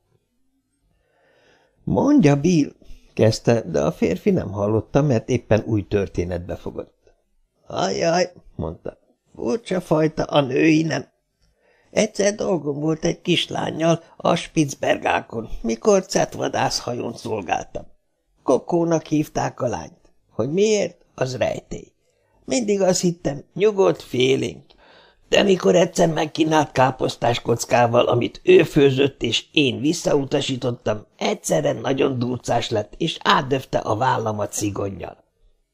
[SPEAKER 2] Mondja, Bill, kezdte, de a férfi nem hallotta, mert éppen új történetbe fogott. Ajjaj, mondta, furcsa fajta a női nem. Egyszer dolgom volt egy kislánnyal a Spitzbergákon, mikor cetvadászhajón szolgáltam. Kokónak hívták a lányt. Hogy miért? Az rejtély. Mindig azt hittem, nyugodt, félénk. De mikor egyszer megkínált káposztás kockával, amit ő főzött, és én visszautasítottam, egyszerre nagyon durcás lett, és átdöfte a vállamat szigonnyal.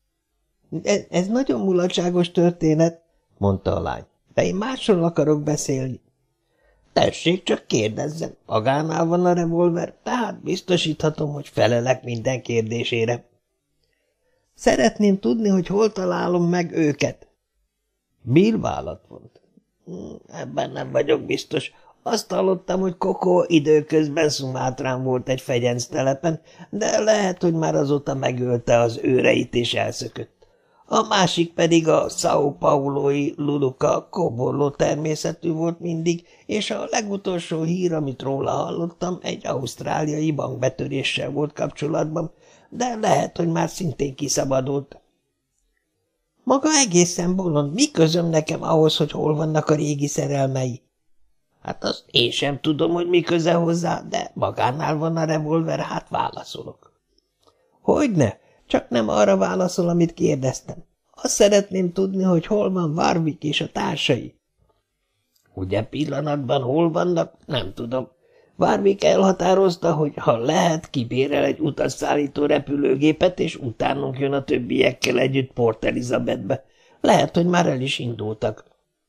[SPEAKER 2] Ez nagyon mulatságos történet, mondta a lány, de én másról akarok beszélni. Tessék, csak kérdezzen, magánál van a revolver, tehát biztosíthatom, hogy felelek minden kérdésére. Szeretném tudni, hogy hol találom meg őket. Bill vállat vont. Ebben nem vagyok biztos. Azt hallottam, hogy Kokó időközben Szumátrán volt egy fegyenctelepen, de lehet, hogy már azóta megölte az őreit és elszökött. A másik pedig a São Paulói Luluka kóborló természetű volt mindig, és a legutolsó hír, amit róla hallottam, egy ausztráliai bankbetöréssel volt kapcsolatban, de lehet, hogy már szintén kiszabadult. Maga egészen bolond, mi közöm nekem ahhoz, hogy hol vannak a régi szerelmei? Hát azt én sem tudom, hogy mi köze hozzá, de magánál van a revolver, hát válaszolok. Hogyne? Csak nem arra válaszol, amit kérdeztem. Azt szeretném tudni, hogy hol van Warwick és a társai. Ugye pillanatban hol vannak? Nem tudom. Warwick elhatározta, hogy ha lehet, kibérel egy utasszállító repülőgépet, és utánunk jön a többiekkel együtt Port Elizabethbe. Lehet, hogy már el is indultak.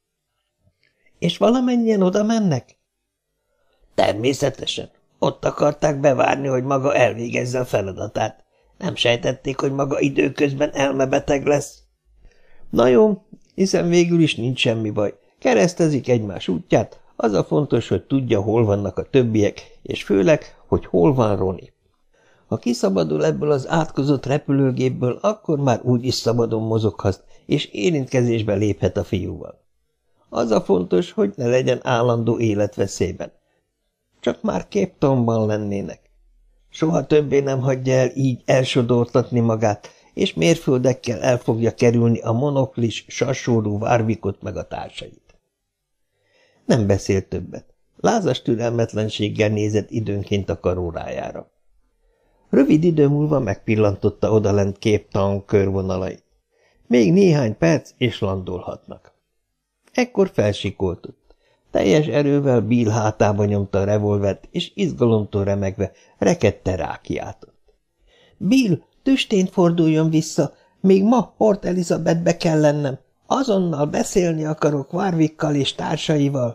[SPEAKER 2] És valamennyien oda mennek? Természetesen. Ott akarták bevárni, hogy maga elvégezze a feladatát. Nem sejtették, hogy maga időközben elmebeteg lesz. Na jó, hiszen végül is nincs semmi baj. Keresztezik egymás útját, az a fontos, hogy tudja, hol vannak a többiek, és főleg, hogy hol van Ronnie. Ha kiszabadul ebből az átkozott repülőgépből, akkor már úgyis szabadon mozoghat, és érintkezésbe léphet a fiúval. Az a fontos, hogy ne legyen állandó életveszélyben. Csak már Cape Townban lennének. Soha többé nem hagyja el így elsodortatni magát, és mérföldekkel el fogja kerülni a monoklis, sassórú Warwickot meg a társait. Nem beszélt többet. Lázas türelmetlenséggel nézett időnként a karórájára. Rövid idő múlva megpillantotta odalent Cape Town körvonalait. Még néhány perc, és landolhatnak. Ekkor felsikoltott. Teljes erővel Bill hátába nyomta a revolvert, és izgalomtól remegve rekedten rákiáltott. Bill, tüstént forduljon vissza, még ma Port Elizabethbe kell lennem. Azonnal beszélni akarok Warwickkal és társaival.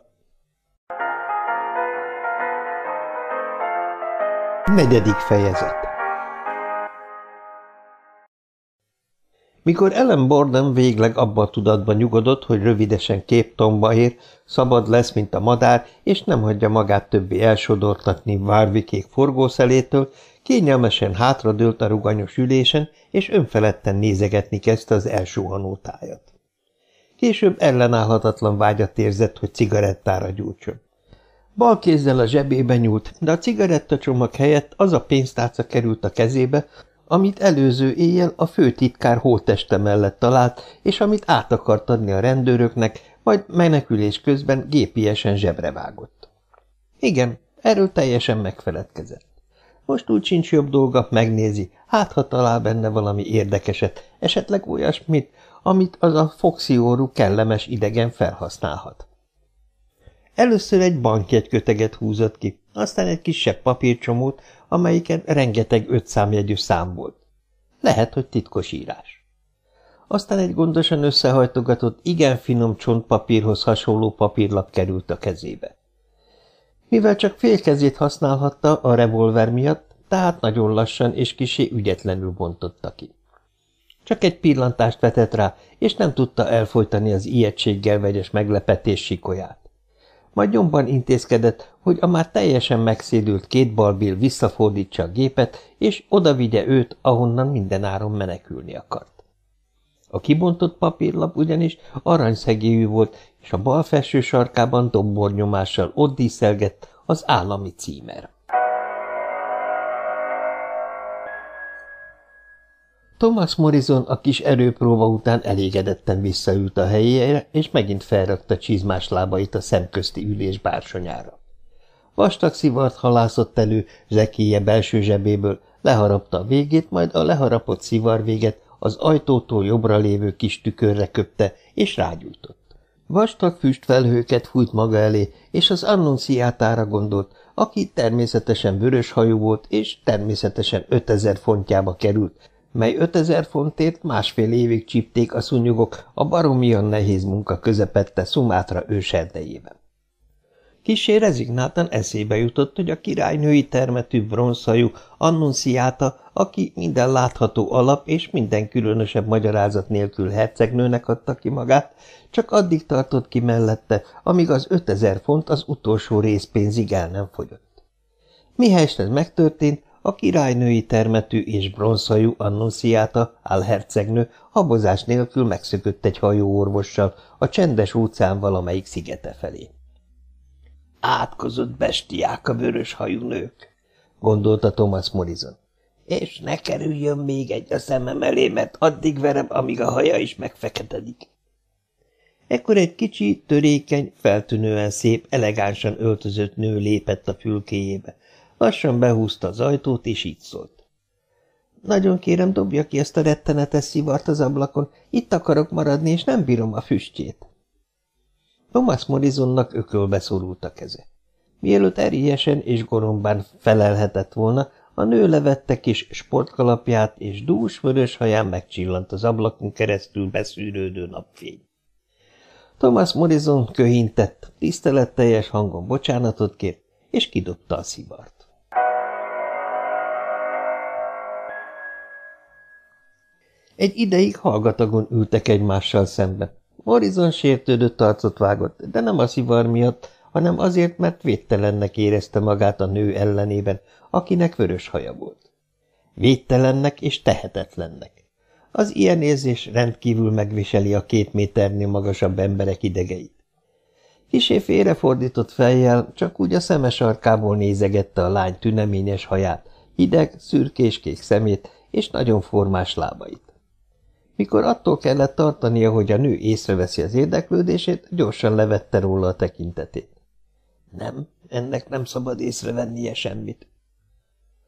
[SPEAKER 2] 4. fejezet. Mikor Ellen Borden végleg abba a tudatban nyugodott, hogy rövidesen Cape Townba ér, szabad lesz, mint a madár, és nem hagyja magát többé elsodortatni Warwickék forgószelétől, kényelmesen hátradőlt a ruganyos ülésen, és önfeledten nézegetni kezdte az elsóhanó tájat. Később ellenállhatatlan vágyat érzett, hogy cigarettára gyújtson. Bal kézzel a zsebébe nyúlt, de a cigarettacsomag helyett az a pénztárca került a kezébe, amit előző éjjel a főtitkár holtteste mellett talált, és amit át akart adni a rendőröknek, majd menekülés közben gépiesen zsebre vágott. Igen, erről teljesen megfeledkezett. Most úgy sincs jobb dolga, megnézi, hát ha talál benne valami érdekeset, esetleg olyasmit, amit az a foxiórú kellemes idegen felhasználhat. Először egy bankjegyköteget húzott ki, aztán egy kisebb papírcsomót, amelyiken rengeteg 5 számjegyű szám volt. Lehet, hogy titkos írás. Aztán egy gondosan összehajtogatott, igen finom csontpapírhoz hasonló papírlap került a kezébe. Mivel csak fél kezét használhatta a revolver miatt, tehát nagyon lassan és kissé ügyetlenül bontotta ki. Csak egy pillantást vetett rá, és nem tudta elfojtani az ijegységgel vegyes meglepetés sikolyát. Majd nyomban intézkedett, hogy a már teljesen megszédült két balbill visszafordítsa a gépet, és odavigye őt, ahonnan mindenáron menekülni akart. A kibontott papírlap ugyanis aranyszegélyű volt, és a bal felső sarkában dombornyomással ott díszelgett az állami címer. Thomas Morrison a kis erőpróba után elégedetten visszaült a helyére, és megint felrakta csizmás lábait a szemközti ülés bársonyára. Vastag szivart halászott elő zsekéje belső zsebéből, leharapta a végét, majd a leharapott szivarvéget az ajtótól jobbra lévő kis tükörre köpte, és rágyújtott. Vastag füstfelhőket fújt maga elé, és az Annunciátára gondolt, aki természetesen vörös hajú volt, és természetesen 5000 fontjába került, mely 5000 fontért másfél évig csípték a szúnyogok a baromian nehéz munka közepette Szumátra őserdejében. Kissé rezignáltan eszébe jutott, hogy a királynői termetű bronzhajú Annunciáta, aki minden látható alap és minden különösebb magyarázat nélkül hercegnőnek adta ki magát, csak addig tartott ki mellette, amíg az 5000 font az utolsó részpénzig el nem fogyott. Mihelyest ez megtörtént, a királynői termetű és bronzhajú Annunciáta, álhercegnő habozás nélkül megszökött egy hajóorvossal a csendes óceán valamelyik szigete felé. Átkozott bestiák a vörös hajú nők, gondolta Thomas Morrison. És ne kerüljön még egy a szemem elé, mert addig verem, amíg a haja is megfeketedik. Ekkor egy kicsi, törékeny, feltűnően szép, elegánsan öltözött nő lépett a fülkéjébe. Lassan behúzta az ajtót, és így szólt. Nagyon kérem, dobja ki ezt a rettenetes szivart az ablakon, itt akarok maradni, és nem bírom a füstjét. Thomas Morrisonnak ökölbe szorult a keze. Mielőtt erélyesen és gorombán felelhetett volna, a nő levette kis sportkalapját, és dús vörös haján megcsillant az ablakon keresztül beszűrődő napfény. Thomas Morrison köhintett, tiszteletteljes hangon bocsánatot kért, és kidobta a szivart. Egy ideig hallgatagon ültek egymással szembe. Morrison sértődött arcot vágott, de nem a szivar miatt, hanem azért, mert védtelennek érezte magát a nő ellenében, akinek vörös haja volt. Védtelennek és tehetetlennek. Az ilyen érzés rendkívül megviseli a 2 méternél magasabb emberek idegeit. Kissé félrefordított fejjel, csak úgy a szeme sarkából nézegette a lány tüneményes haját, hideg, szürkéskék szemét és nagyon formás lábait. Mikor attól kellett tartania, hogy a nő észreveszi az érdeklődését, gyorsan levette róla a tekintetét. Nem, ennek nem szabad észrevennie semmit.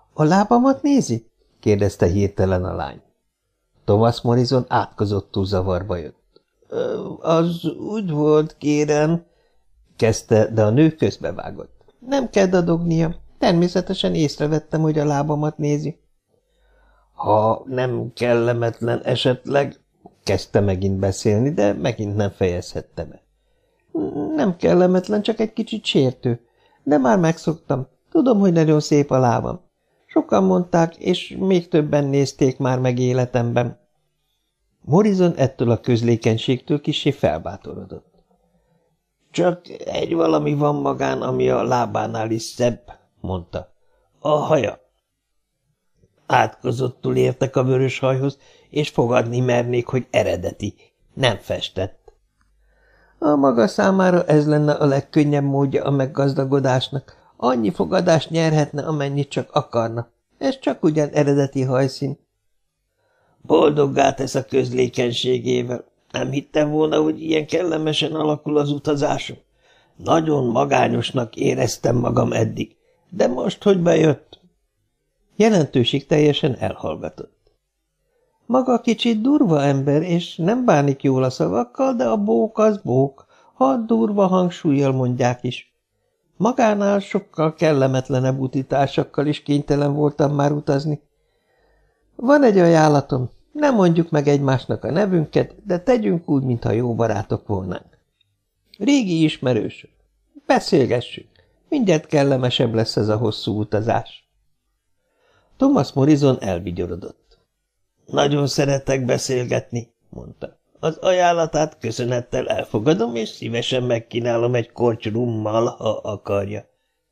[SPEAKER 2] A lábamat nézi? kérdezte hirtelen a lány. Thomas Morrison átkozottul zavarba jött. Az úgy volt, kérem, kezdte, de a nő közbevágott. Nem kell dadognia, természetesen észrevettem, hogy a lábamat nézi. Ha nem kellemetlen esetleg, kezdte megint beszélni, de megint nem fejezhette be. Nem kellemetlen, csak egy kicsit sértő, de már megszoktam. Tudom, hogy nagyon szép a lábam. Sokan mondták, és még többen nézték már meg életemben. Morrison ettől a közlékenységtől kissé felbátorodott. Csak egy valami van magán, ami a lábánál is szebb, mondta. A haja. Átkozottul értek a vörös hajhoz, és fogadni mernék, hogy eredeti, nem festett. A maga számára ez lenne a legkönnyebb módja a meggazdagodásnak. Annyi fogadást nyerhetne, amennyit csak akarna. Ez csak ugyan eredeti hajszín. Boldoggá tesz a közlékenységével. Nem hittem volna, hogy ilyen kellemesen alakul az utazásom. Nagyon magányosnak éreztem magam eddig, de most, hogy bejött? Jelentőség teljesen elhallgatott. Maga kicsit durva ember, és nem bánik jól a szavakkal, de a bók az bók, ha durva hangsúlyjal mondják is. Magánál sokkal kellemetlenebb utitársakkal is kénytelen voltam már utazni. Van egy ajánlatom, nem mondjuk meg egymásnak a nevünket, de tegyünk úgy, mintha jó barátok volnánk. Régi ismerősök. Beszélgessünk. Mindjárt kellemesebb lesz ez a hosszú utazás. Thomas Morrison elvigyorodott. Nagyon szeretek beszélgetni, mondta. Az ajánlatát köszönettel elfogadom, és szívesen megkínálom egy korty rummal, ha akarja.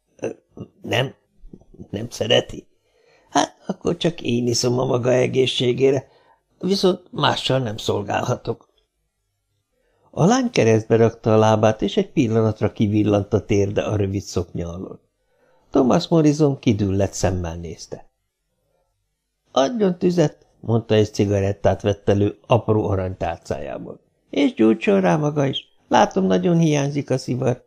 [SPEAKER 2] Nem szereti? Hát akkor csak én iszom a maga egészségére, viszont mással nem szolgálhatok. A lány keresztbe rakta a lábát, és egy pillanatra kivillant a térde a rövid szoknya alól. Thomas Morrison kidüllett szemmel nézte. Adjon tüzet, mondta, és cigarettát vett elő apró aranytálcájából. És gyújtson rá maga is. Látom, nagyon hiányzik a szivar.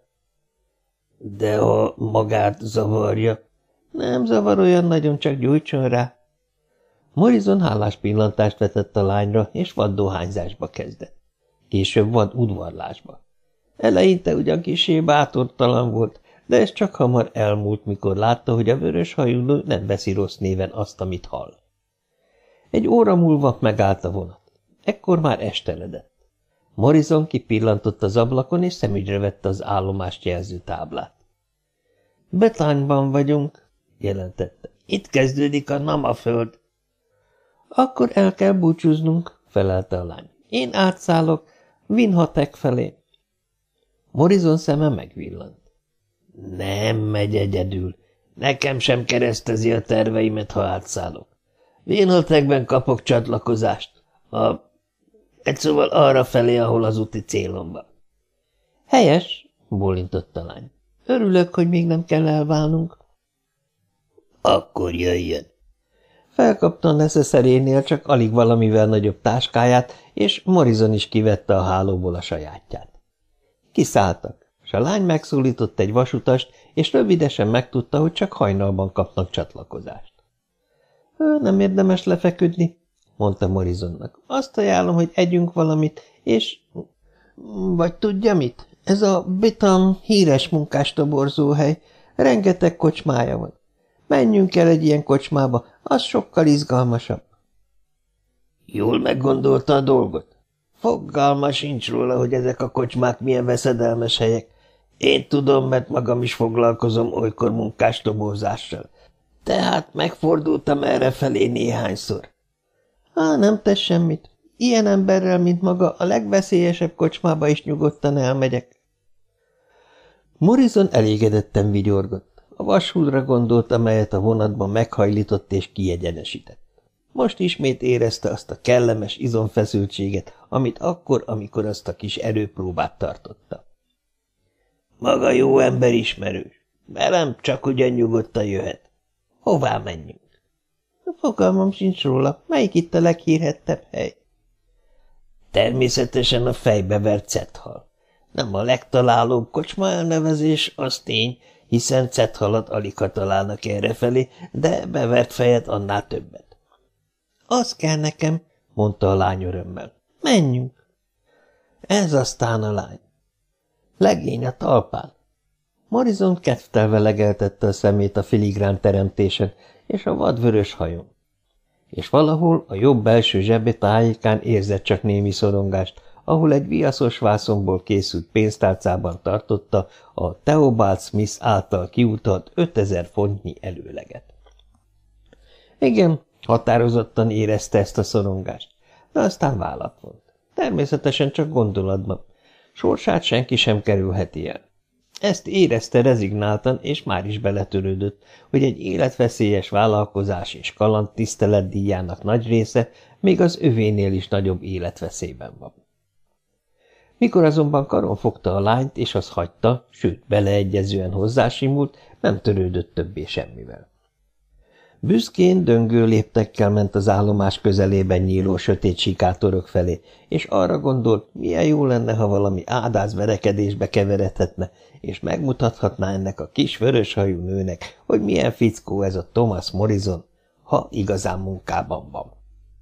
[SPEAKER 2] De ha magát zavarja. Nem zavar olyan nagyon, csak gyújtson rá. Morrison hálás pillantást vetett a lányra, és vad dohányzásba kezdett. Később vad udvarlásba. Eleinte ugyan kissé bátortalan volt, de ez csak hamar elmúlt, mikor látta, hogy a vörös hajú nő nem veszi rossz néven azt, amit hall. Egy óra múlva megállt a vonat. Ekkor már esteledett. Morrison kipillantott az ablakon, és szemügyre vette az állomást jelző táblát. Bethanyban vagyunk, jelentette. Itt kezdődik a Namaföld. Akkor el kell búcsúznunk, felelte a lány. Én átszállok Winhatek felé. Morrison szeme megvillant. Nem megy egyedül. Nekem sem keresztezi a terveimet, ha átszállok. Winhatekben kapok csatlakozást. Egy szóval arra felé, ahol az úti célom van. Helyes, bólintott a lány. Örülök, hogy még nem kell elválnunk. Akkor jöjjön. Felkapta a neszeszerénél csak alig valamivel nagyobb táskáját, és Morrison is kivette a hálóból a sajátját. Kiszálltak, s a lány megszólított egy vasutast, és rövidesen megtudta, hogy csak hajnalban kapnak csatlakozást. Nem érdemes lefeküdni, mondta Morrisonnak. Azt ajánlom, hogy együnk valamit, és... Vagy tudja mit? Ez a Bethany híres munkástoborzóhely. Rengeteg kocsmája van. Menjünk el egy ilyen kocsmába, az sokkal izgalmasabb. Jól meggondolta a dolgot? Fogalma sincs róla, hogy ezek a kocsmák milyen veszedelmes helyek. Én tudom, mert magam is foglalkozom olykor munkástoborzással. Tehát megfordultam errefelé néhányszor. Nem tesz semmit. Ilyen emberrel, mint maga, a legveszélyesebb kocsmába is nyugodtan elmegyek. Morrison elégedetten vigyorgott. A vasútra gondolt, amelyet a vonatban meghajlított és kiegyenesített. Most ismét érezte azt a kellemes izomfeszültséget, amit akkor, amikor azt a kis erőpróbát tartotta. Maga jó ember ismerős. Velem csak ugyan nyugodtan jöhet. Hová menjünk? Fogalmam sincs róla. Melyik itt a leghírhettebb hely? Természetesen a fejbevert Cethal. Nem a legtalálóbb kocsma elnevezés, az tény, hiszen cethalat aligha találnak errefelé, de bevert fejet annál többet. Az kell nekem, mondta a lány örömmel. Menjünk. Ez aztán a lány. Legény a talpán. Morrison kedvtelve legeltette a szemét a filigrán teremtésen és a vadvörös hajón. És valahol a jobb belső zsebe tájékán érzett csak némi szorongást, ahol egy viaszos vászonból készült pénztárcában tartotta a Theobald Smith által kiutalt 5000 fontnyi előleget. Igen, határozottan érezte ezt a szorongást, de aztán vállat vont. Természetesen csak gondolatban. Sorsát senki sem kerülheti el. Ezt érezte rezignáltan, és már is beletörődött, hogy egy életveszélyes vállalkozás és kaland tiszteletdíjának nagy része még az övénél is nagyobb életveszélyben van. Mikor azonban karon fogta a lányt, és az hagyta, sőt, beleegyezően hozzásimult, nem törődött többé semmivel. Büszkén, döngő léptekkel ment az állomás közelében nyíló sötét sikátorok felé, és arra gondolt, milyen jó lenne, ha valami ádáz verekedésbe keveredhetne, és megmutathatná ennek a kis vöröshajú nőnek, hogy milyen fickó ez a Thomas Morrison, ha igazán munkában van.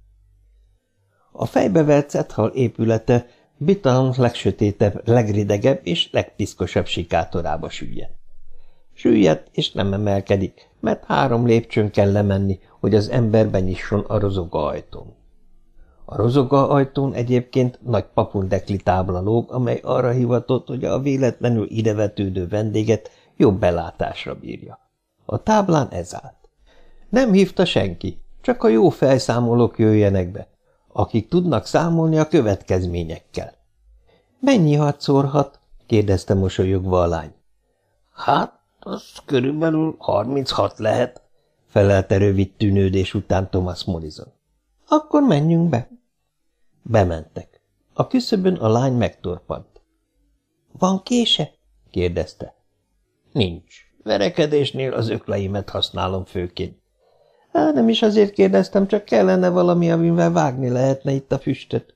[SPEAKER 2] A fejbevert cethal épülete Bitown legsötétebb, legridegebb és legpiszkosabb sikátorába süllyedt. Süllyedt, és nem emelkedik, mert 3 lépcsőn kell lemenni, hogy az ember benyisson a rozoga ajtón. A rozoga ajtón egyébként nagy papundekli tábla lóg, amely arra hivatott, hogy a véletlenül idevetődő vendéget jobb belátásra bírja. A táblán ez állt. Nem hívta senki, csak a jó felszámolók jöjjenek be, akik tudnak számolni a következményekkel. – Mennyi hadd szórhat? – kérdezte mosolyogva a lány. – Hát, az körülbelül 36 lehet – felelte rövid tűnődés után Thomas Morrison. – Akkor menjünk be. Bementek. A küszöbön a lány megtorpant. – Van kése? – kérdezte. – Nincs. Verekedésnél az ökleimet használom főként. – Nem is azért kérdeztem, csak kellene valami, amivel vágni lehetne itt a füstöt.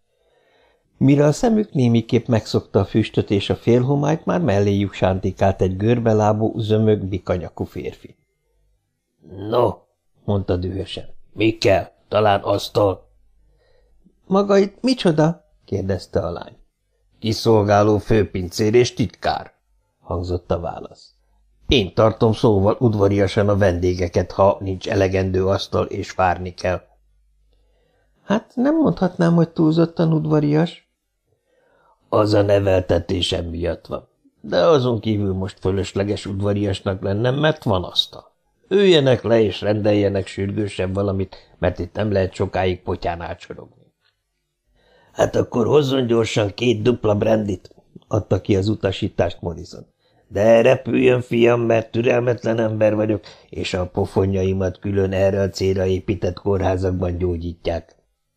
[SPEAKER 2] Mire a szemük némiképp megszokta a füstöt és a félhomályt, már melléjük sántikált egy görbelábú, zömög, bikanyakú férfi. – No, mondta dühösen. – Mi kell? Talán asztal? – Maga itt micsoda? – kérdezte a lány. – Kiszolgáló főpincér és titkár – hangzott a válasz. – Én tartom szóval udvariasan a vendégeket, ha nincs elegendő asztal és várni kell. – Hát nem mondhatnám, hogy túlzottan udvarias. – Az a neveltetésem miatt van, de azon kívül most fölösleges udvariasnak lennem, mert van asztal. Üljenek le és rendeljenek sürgősebb valamit, mert itt nem lehet sokáig potyán átsorogni. – Hát akkor hozzon gyorsan 2 dupla brandit, adta ki az utasítást Morrison. De repüljön, fiam, mert türelmetlen ember vagyok, és a pofonjaimat külön erre a célra épített kórházakban gyógyítják.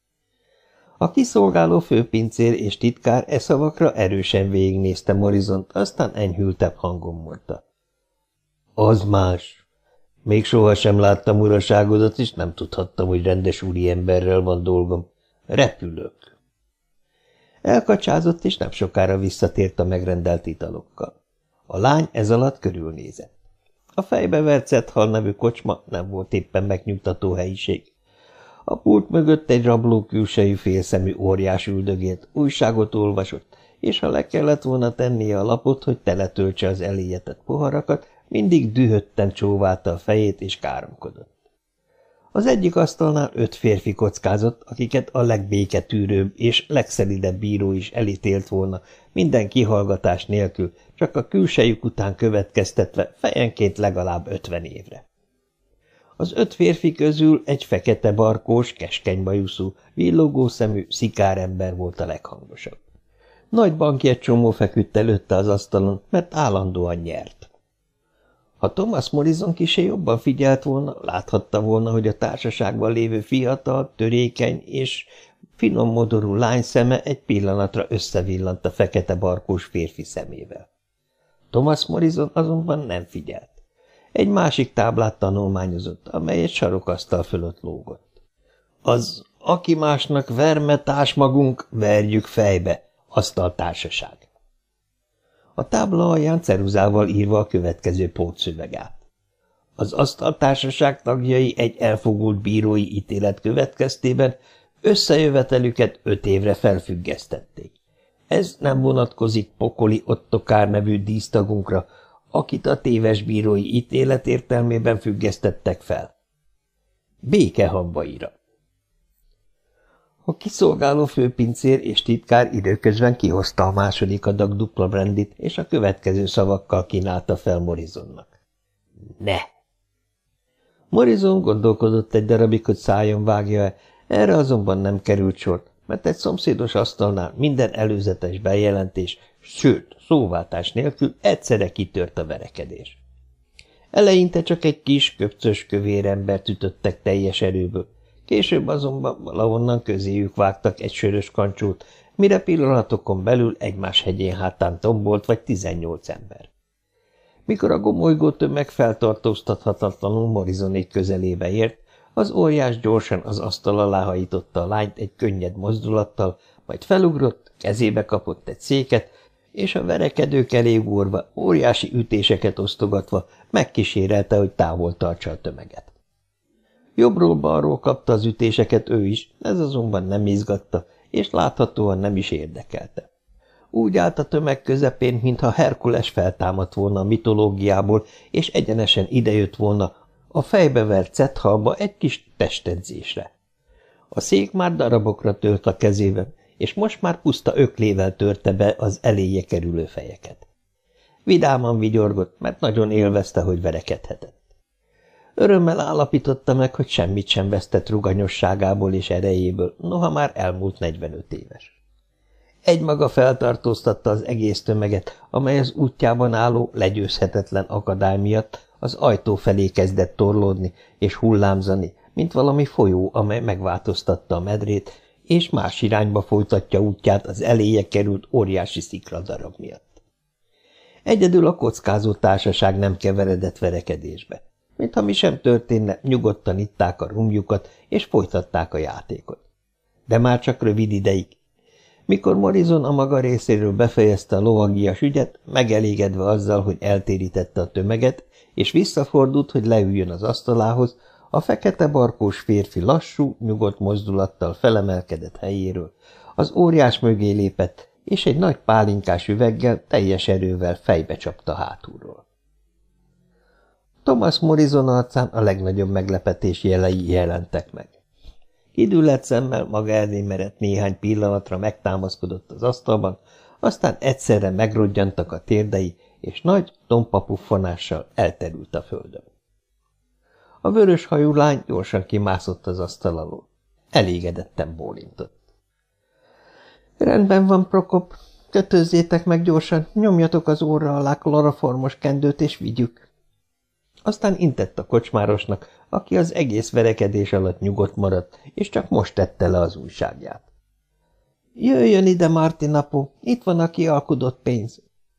[SPEAKER 2] A kiszolgáló főpincér és titkár e szavakra erősen végignézte Morrisont, aztán enyhültebb hangon mondta. Az más. Még sohasem láttam uraságodat, és nem tudhattam, hogy rendes úriemberrel van dolgom. Repülök. Elkacsázott, és nem sokára visszatért a megrendelt italokkal. A lány ez alatt körülnézett. A fejbevert Cethal nevű kocsma nem volt éppen megnyugtató helyiség. A pult mögött egy rabló külsejű félszemű óriás üldögélt, újságot olvasott, és ha le kellett volna tennie a lapot, hogy teletöltse az elégetett poharakat, mindig dühötten csóválta a fejét és káromkodott. Az egyik asztalnál 5 férfi kockázott, akiket a legbéketűrőbb és legszelidebb bíró is elítélt volna, minden kihallgatás nélkül, csak a külsejük után következtetve fejenként legalább 50 évre. Az 5 férfi közül egy fekete barkós, keskeny bajuszú, villogó szemű szikárember volt a leghangosabb. Nagy bankjegycsomó feküdt előtte az asztalon, mert állandóan nyert. Ha Thomas Morrison kissé jobban figyelt volna, láthatta volna, hogy a társaságban lévő fiatal, törékeny és finom modorú lány szeme egy pillanatra összevillant a fekete barkós férfi szemével. Thomas Morrison azonban nem figyelt. Egy másik táblát tanulmányozott, amely egy sarokasztal fölött lógott. Az aki másnak verme társ magunk, verjük fejbe, asztaltársaság. A tábla alján ceruzával írva a következő pótszöveg állt. Az asztaltársaság tagjai egy elfogult bírói ítélet következtében összejövetelüket 5 évre felfüggesztették. Ez nem vonatkozik Pokoli Ottokár nevű dísztagunkra, akit a téves bírói ítélet értelmében függesztettek fel. Békehamvaira. A kiszolgáló főpincér és titkár időközben kihozta a második adag dupla brandit, és a következő szavakkal kínálta fel Morrisonnak. Ne! Morrison gondolkodott egy darabig, hogy szájon vágja-e, erre azonban nem került sor, mert egy szomszédos asztalnál minden előzetes bejelentés, sőt, szóváltás nélkül egyszerre kitört a verekedés. Eleinte csak egy kis, köpcös kövér embert ütöttek teljes erőből, később azonban valahonnan közéjük vágtak egy sörös kancsót, mire pillanatokon belül egymás hegyén hátán tombolt vagy 18 ember. Mikor a gomolygó tömeg feltartóztathatatlanul Morrisonék közelébe ért, az óriás gyorsan az asztal alá hajította a lányt egy könnyed mozdulattal, majd felugrott, kezébe kapott egy széket, és a verekedők elé gurva, óriási ütéseket osztogatva megkísérelte, hogy távol tartsa a tömeget. Jobbról-balról kapta az ütéseket ő is, ez azonban nem izgatta, és láthatóan nem is érdekelte. Úgy állt a tömeg közepén, mintha Herkules feltámadt volna a mitológiából, és egyenesen idejött volna a fejbevert cethalba egy kis testedzésre. A szék már darabokra tört a kezében, és most már puszta öklével törte be az eléje kerülő fejeket. Vidáman vigyorgott, mert nagyon élvezte, hogy verekedhetett. Örömmel állapította meg, hogy semmit sem vesztett ruganyosságából és erejéből, noha már elmúlt 45 éves. Egymaga feltartóztatta az egész tömeget, amely az útjában álló, legyőzhetetlen akadály miatt az ajtó felé kezdett torlódni és hullámzani, mint valami folyó, amely megváltoztatta a medrét, és más irányba folytatja útját az eléje került óriási szikladarab miatt. Egyedül a kockázó társaság nem keveredett verekedésbe. Mintha mi sem történne, nyugodtan itták a rumjukat, és folytatták a játékot. De már csak rövid ideig. Mikor Morrison a maga részéről befejezte a lovagias ügyet, megelégedve azzal, hogy eltérítette a tömeget, és visszafordult, hogy leüljön az asztalához, a fekete barkós férfi lassú, nyugodt mozdulattal felemelkedett helyéről, az óriás mögé lépett, és egy nagy pálinkás üveggel teljes erővel fejbe csapta hátulról. Thomas Morrison arcán a legnagyobb meglepetés jelei jelentek meg. Kidüllett szemmel maga elé merett néhány pillanatra megtámaszkodott az asztalban, aztán egyszerre megrodjantak a térdei, és nagy, tompa puffanással elterült a földön. A vörös hajú lány gyorsan kimászott az asztal alól. Elégedetten bólintott. Rendben van, Prokop. Kötözzétek meg gyorsan, nyomjatok az óra alá kloroformos kendőt, és vigyük. Aztán intett a kocsmárosnak, aki az egész verekedés alatt nyugodt maradt, és csak most tette le az újságját. Jöjjön ide, Martinapo, itt van a kialkudott pénz.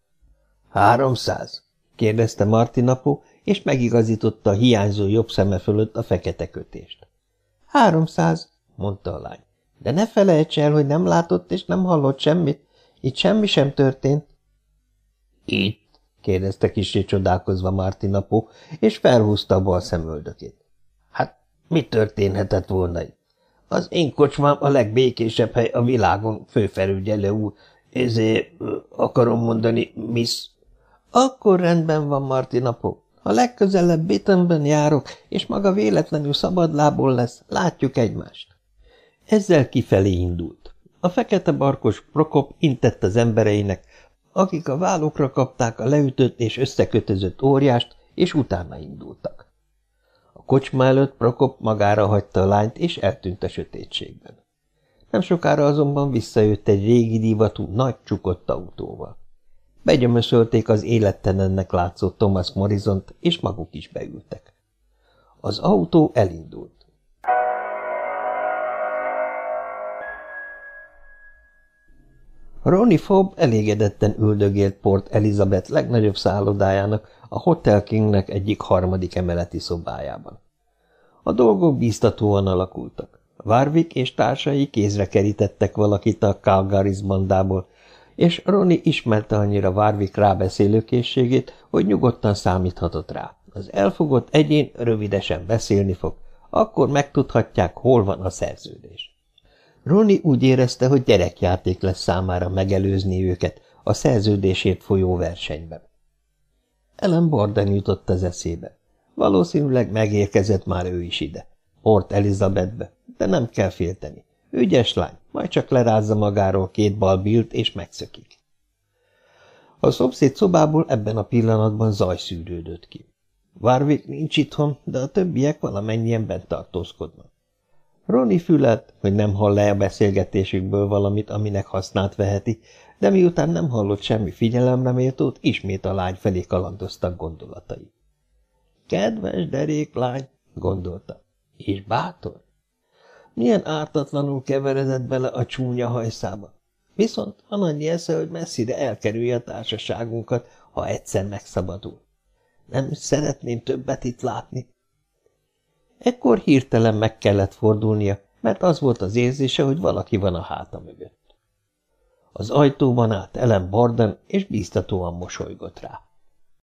[SPEAKER 2] 300? kérdezte Martinapo, és megigazította a hiányzó jobb szeme fölött a fekete kötést. 300, mondta a lány. De ne felejts el, hogy nem látott és nem hallott semmit. Itt semmi sem történt. Itt? kérdezte kissé csodálkozva Martinapo, és felhúzta a bal szemöldökét. Hát, mi történhetett volna itt? Az én kocsmám a legbékésebb hely a világon, főfelügyelő úr. Ezért akarom mondani, Miss. Akkor rendben van, Martinapo. Ha legközelebb Bittenben járok, és maga véletlenül szabadlából lesz, látjuk egymást. Ezzel kifelé indult. A fekete barkos Prokop intett az embereinek, akik a vállukra kapták a leütött és összekötözött óriást, és utána indultak. A kocsma előtt Prokop magára hagyta a lányt, és eltűnt a sötétségben. Nem sokára azonban visszajött egy régi divatú, nagy csukott autóval. Begyömöszölték az élettelennek látszó Thomas Morrisont, és maguk is beültek. Az autó elindult. Ronnie Fobb elégedetten üldögélt Port Elizabeth legnagyobb szállodájának, a Hotel Kingnek egyik harmadik emeleti szobájában. A dolgok bíztatóan alakultak. Warwick és társai kézre kerítettek valakit a Calgaris bandából, és Ronnie ismerte annyira Warwick rábeszélőkészségét, hogy nyugodtan számíthatott rá. Az elfogott egyén rövidesen beszélni fog, akkor megtudhatják, hol van a szerződés. Ronnie úgy érezte, hogy gyerekjáték lesz számára megelőzni őket a szerződésért folyó versenyben. Ellen Borden jutott az eszébe. Valószínűleg megérkezett már ő is ide, Port Elizabethbe, de nem kell félteni. Ügyes lány, majd csak lerázza magáról 2 balbilt és megszökik. A szomszéd szobából ebben a pillanatban zaj szűrődött ki. Warwick nincs itthon, de a többiek valamennyien bent tartózkodnak. Ronnie fülelt, hogy nem hall-e a beszélgetésükből valamit, aminek hasznát veheti, de miután nem hallott semmi figyelemre méltót, ismét a lány felé kalandoztak gondolatai. Kedves derék lány, gondolta, és bátor. Milyen ártatlanul keveredett bele a csúnya hajszába. Viszont van annyi esze, hogy messzire elkerülje a társaságunkat, ha egyszer megszabadul. Nem szeretném többet itt látni. Ekkor hirtelen meg kellett fordulnia, mert az volt az érzése, hogy valaki van a háta mögött. Az ajtóban állt Ellen Borden, és bíztatóan mosolygott rá.